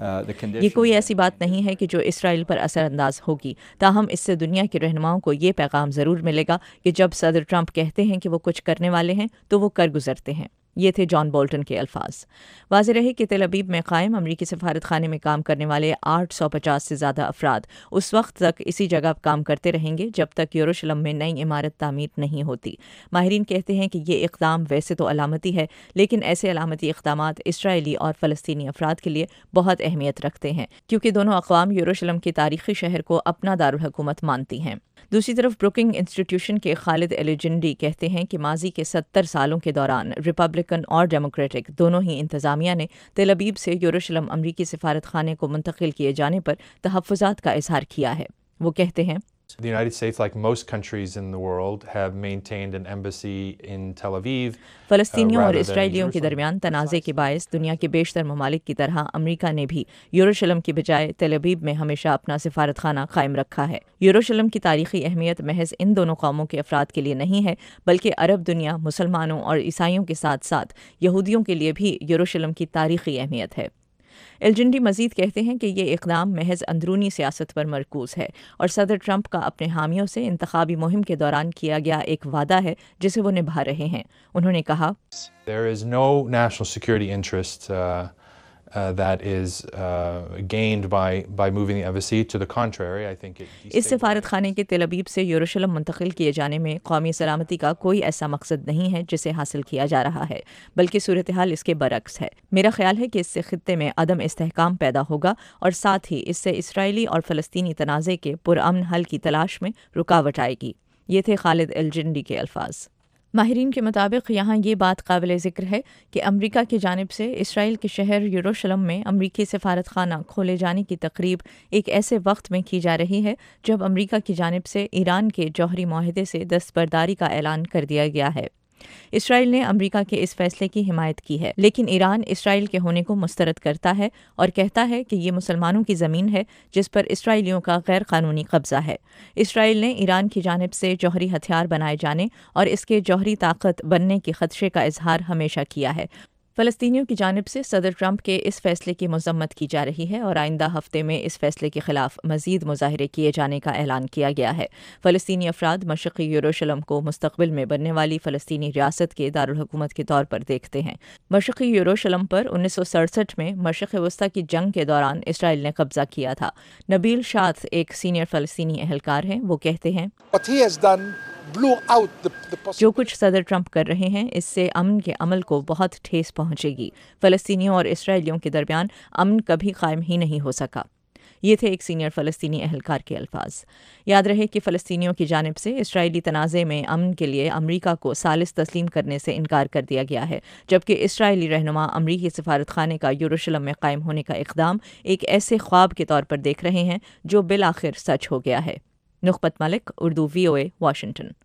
یہ کوئی ایسی بات نہیں ہے کہ جو اسرائیل پر اثر انداز ہوگی، تاہم اس سے دنیا کے رہنماؤں کو یہ پیغام ضرور ملے گا کہ جب صدر ٹرمپ کہتے ہیں کہ وہ کچھ کرنے والے ہیں تو وہ کر گزرتے ہیں۔ یہ تھے جان بولٹن کے الفاظ۔ واضح رہے کہ تل ابیب میں قائم امریکی سفارت خانے میں کام کرنے والے آٹھ سو پچاس سے زیادہ افراد اس وقت تک اسی جگہ کام کرتے رہیں گے جب تک یروشلم میں نئی عمارت تعمیر نہیں ہوتی۔ ماہرین کہتے ہیں کہ یہ اقدام ویسے تو علامتی ہے، لیکن ایسے علامتی اقدامات اسرائیلی اور فلسطینی افراد کے لیے بہت اہمیت رکھتے ہیں، کیونکہ دونوں اقوام یروشلم کے تاریخی شہر کو اپنا دارالحکومت مانتی ہیں۔ دوسری طرف بروکنگ انسٹیٹیوشن کے خالد ایلیجنڈی کہتے ہیں کہ ماضی کے ستر سالوں کے دوران ریپبلکن اور ڈیموکریٹک دونوں ہی انتظامیہ نے تل ابیب سے یروشلم امریکی سفارت خانے کو منتقل کیے جانے پر تحفظات کا اظہار کیا ہے۔ وہ کہتے ہیں، The United States, like most countries in the world, have maintained an embassy in Tel Aviv. فلسطینیوں اور اسرائیلیوں کے درمیان تنازع کے باعث دنیا کے بیشتر ممالک کی طرح امریکہ نے بھی یروشلم کی بجائے تل ابیب میں ہمیشہ اپنا سفارت خانہ قائم رکھا ہے۔ یروشلم کی تاریخی اہمیت محض ان دونوں قوموں کے افراد کے لیے نہیں ہے، بلکہ عرب دنیا، مسلمانوں اور عیسائیوں کے ساتھ ساتھ یہودیوں کے لیے بھی یروشلم کی تاریخی اہمیت ہے۔ ایلجنڈی مزید کہتے ہیں کہ یہ اقدام محض اندرونی سیاست پر مرکوز ہے اور صدر ٹرمپ کا اپنے حامیوں سے انتخابی مہم کے دوران کیا گیا ایک وعدہ ہے جسے وہ نبھا رہے ہیں۔ انہوں نے کہا، There is no national security interest uh, uh, that is uh, gained by by moving the embassy. To the contrary, I think it اس سفارت خانے کے تل ابیب سے یروشلم منتقل کیے جانے میں قومی سلامتی کا کوئی ایسا مقصد نہیں ہے جسے حاصل کیا جا رہا ہے، بلکہ صورتحال اس کے برعکس ہے۔ میرا خیال ہے کہ اس سے خطے میں عدم استحکام پیدا ہوگا اور ساتھ ہی اس سے اسرائیلی اور فلسطینی تنازع کے پرامن حل کی تلاش میں رکاوٹ آئے گی۔ یہ تھے خالد ایلجنڈی کے الفاظ۔ ماہرین کے مطابق یہاں یہ بات قابل ذکر ہے کہ امریکہ کی جانب سے اسرائیل کے شہر یروشلم میں امریکی سفارت خانہ کھولے جانے کی تقریب ایک ایسے وقت میں کی جا رہی ہے جب امریکہ کی جانب سے ایران کے جوہری معاہدے سے دستبرداری کا اعلان کر دیا گیا ہے۔ اسرائیل نے امریکہ کے اس فیصلے کی حمایت کی ہے، لیکن ایران اسرائیل کے ہونے کو مسترد کرتا ہے اور کہتا ہے کہ یہ مسلمانوں کی زمین ہے جس پر اسرائیلیوں کا غیر قانونی قبضہ ہے۔ اسرائیل نے ایران کی جانب سے جوہری ہتھیار بنائے جانے اور اس کے جوہری طاقت بننے کے خدشے کا اظہار ہمیشہ کیا ہے۔ فلسطینیوں کی جانب سے صدر ٹرمپ کے اس فیصلے کی مذمت کی جا رہی ہے اور آئندہ ہفتے میں اس فیصلے کے خلاف مزید مظاہرے کیے جانے کا اعلان کیا گیا ہے۔ فلسطینی افراد مشرقی یروشلم کو مستقبل میں بننے والی فلسطینی ریاست کے دارالحکومت کے طور پر دیکھتے ہیں۔ مشرقی یروشلم پر انیس سو سڑسٹھ میں مشرق وسطیٰ کی جنگ کے دوران اسرائیل نے قبضہ کیا تھا۔ نبیل شاط ایک سینئر فلسطینی اہلکار ہیں، وہ کہتے ہیں، جو کچھ صدر ٹرمپ کر رہے ہیں اس سے امن کے عمل کو بہت ٹھیس پہنچے گی۔ فلسطینیوں اور اسرائیلیوں کے درمیان امن کبھی قائم ہی نہیں ہو سکا۔ یہ تھے ایک سینئر فلسطینی اہلکار کے الفاظ۔ یاد رہے کہ فلسطینیوں کی جانب سے اسرائیلی تنازع میں امن کے لیے امریکہ کو ثالث تسلیم کرنے سے انکار کر دیا گیا ہے، جبکہ اسرائیلی رہنما امریکی سفارت خانے کا یروشلم میں قائم ہونے کا اقدام ایک ایسے خواب کے طور پر دیکھ رہے ہیں جو بالآخر سچ ہو گیا ہے۔ Nukhbat Malik, Urdu, V O A, Washington.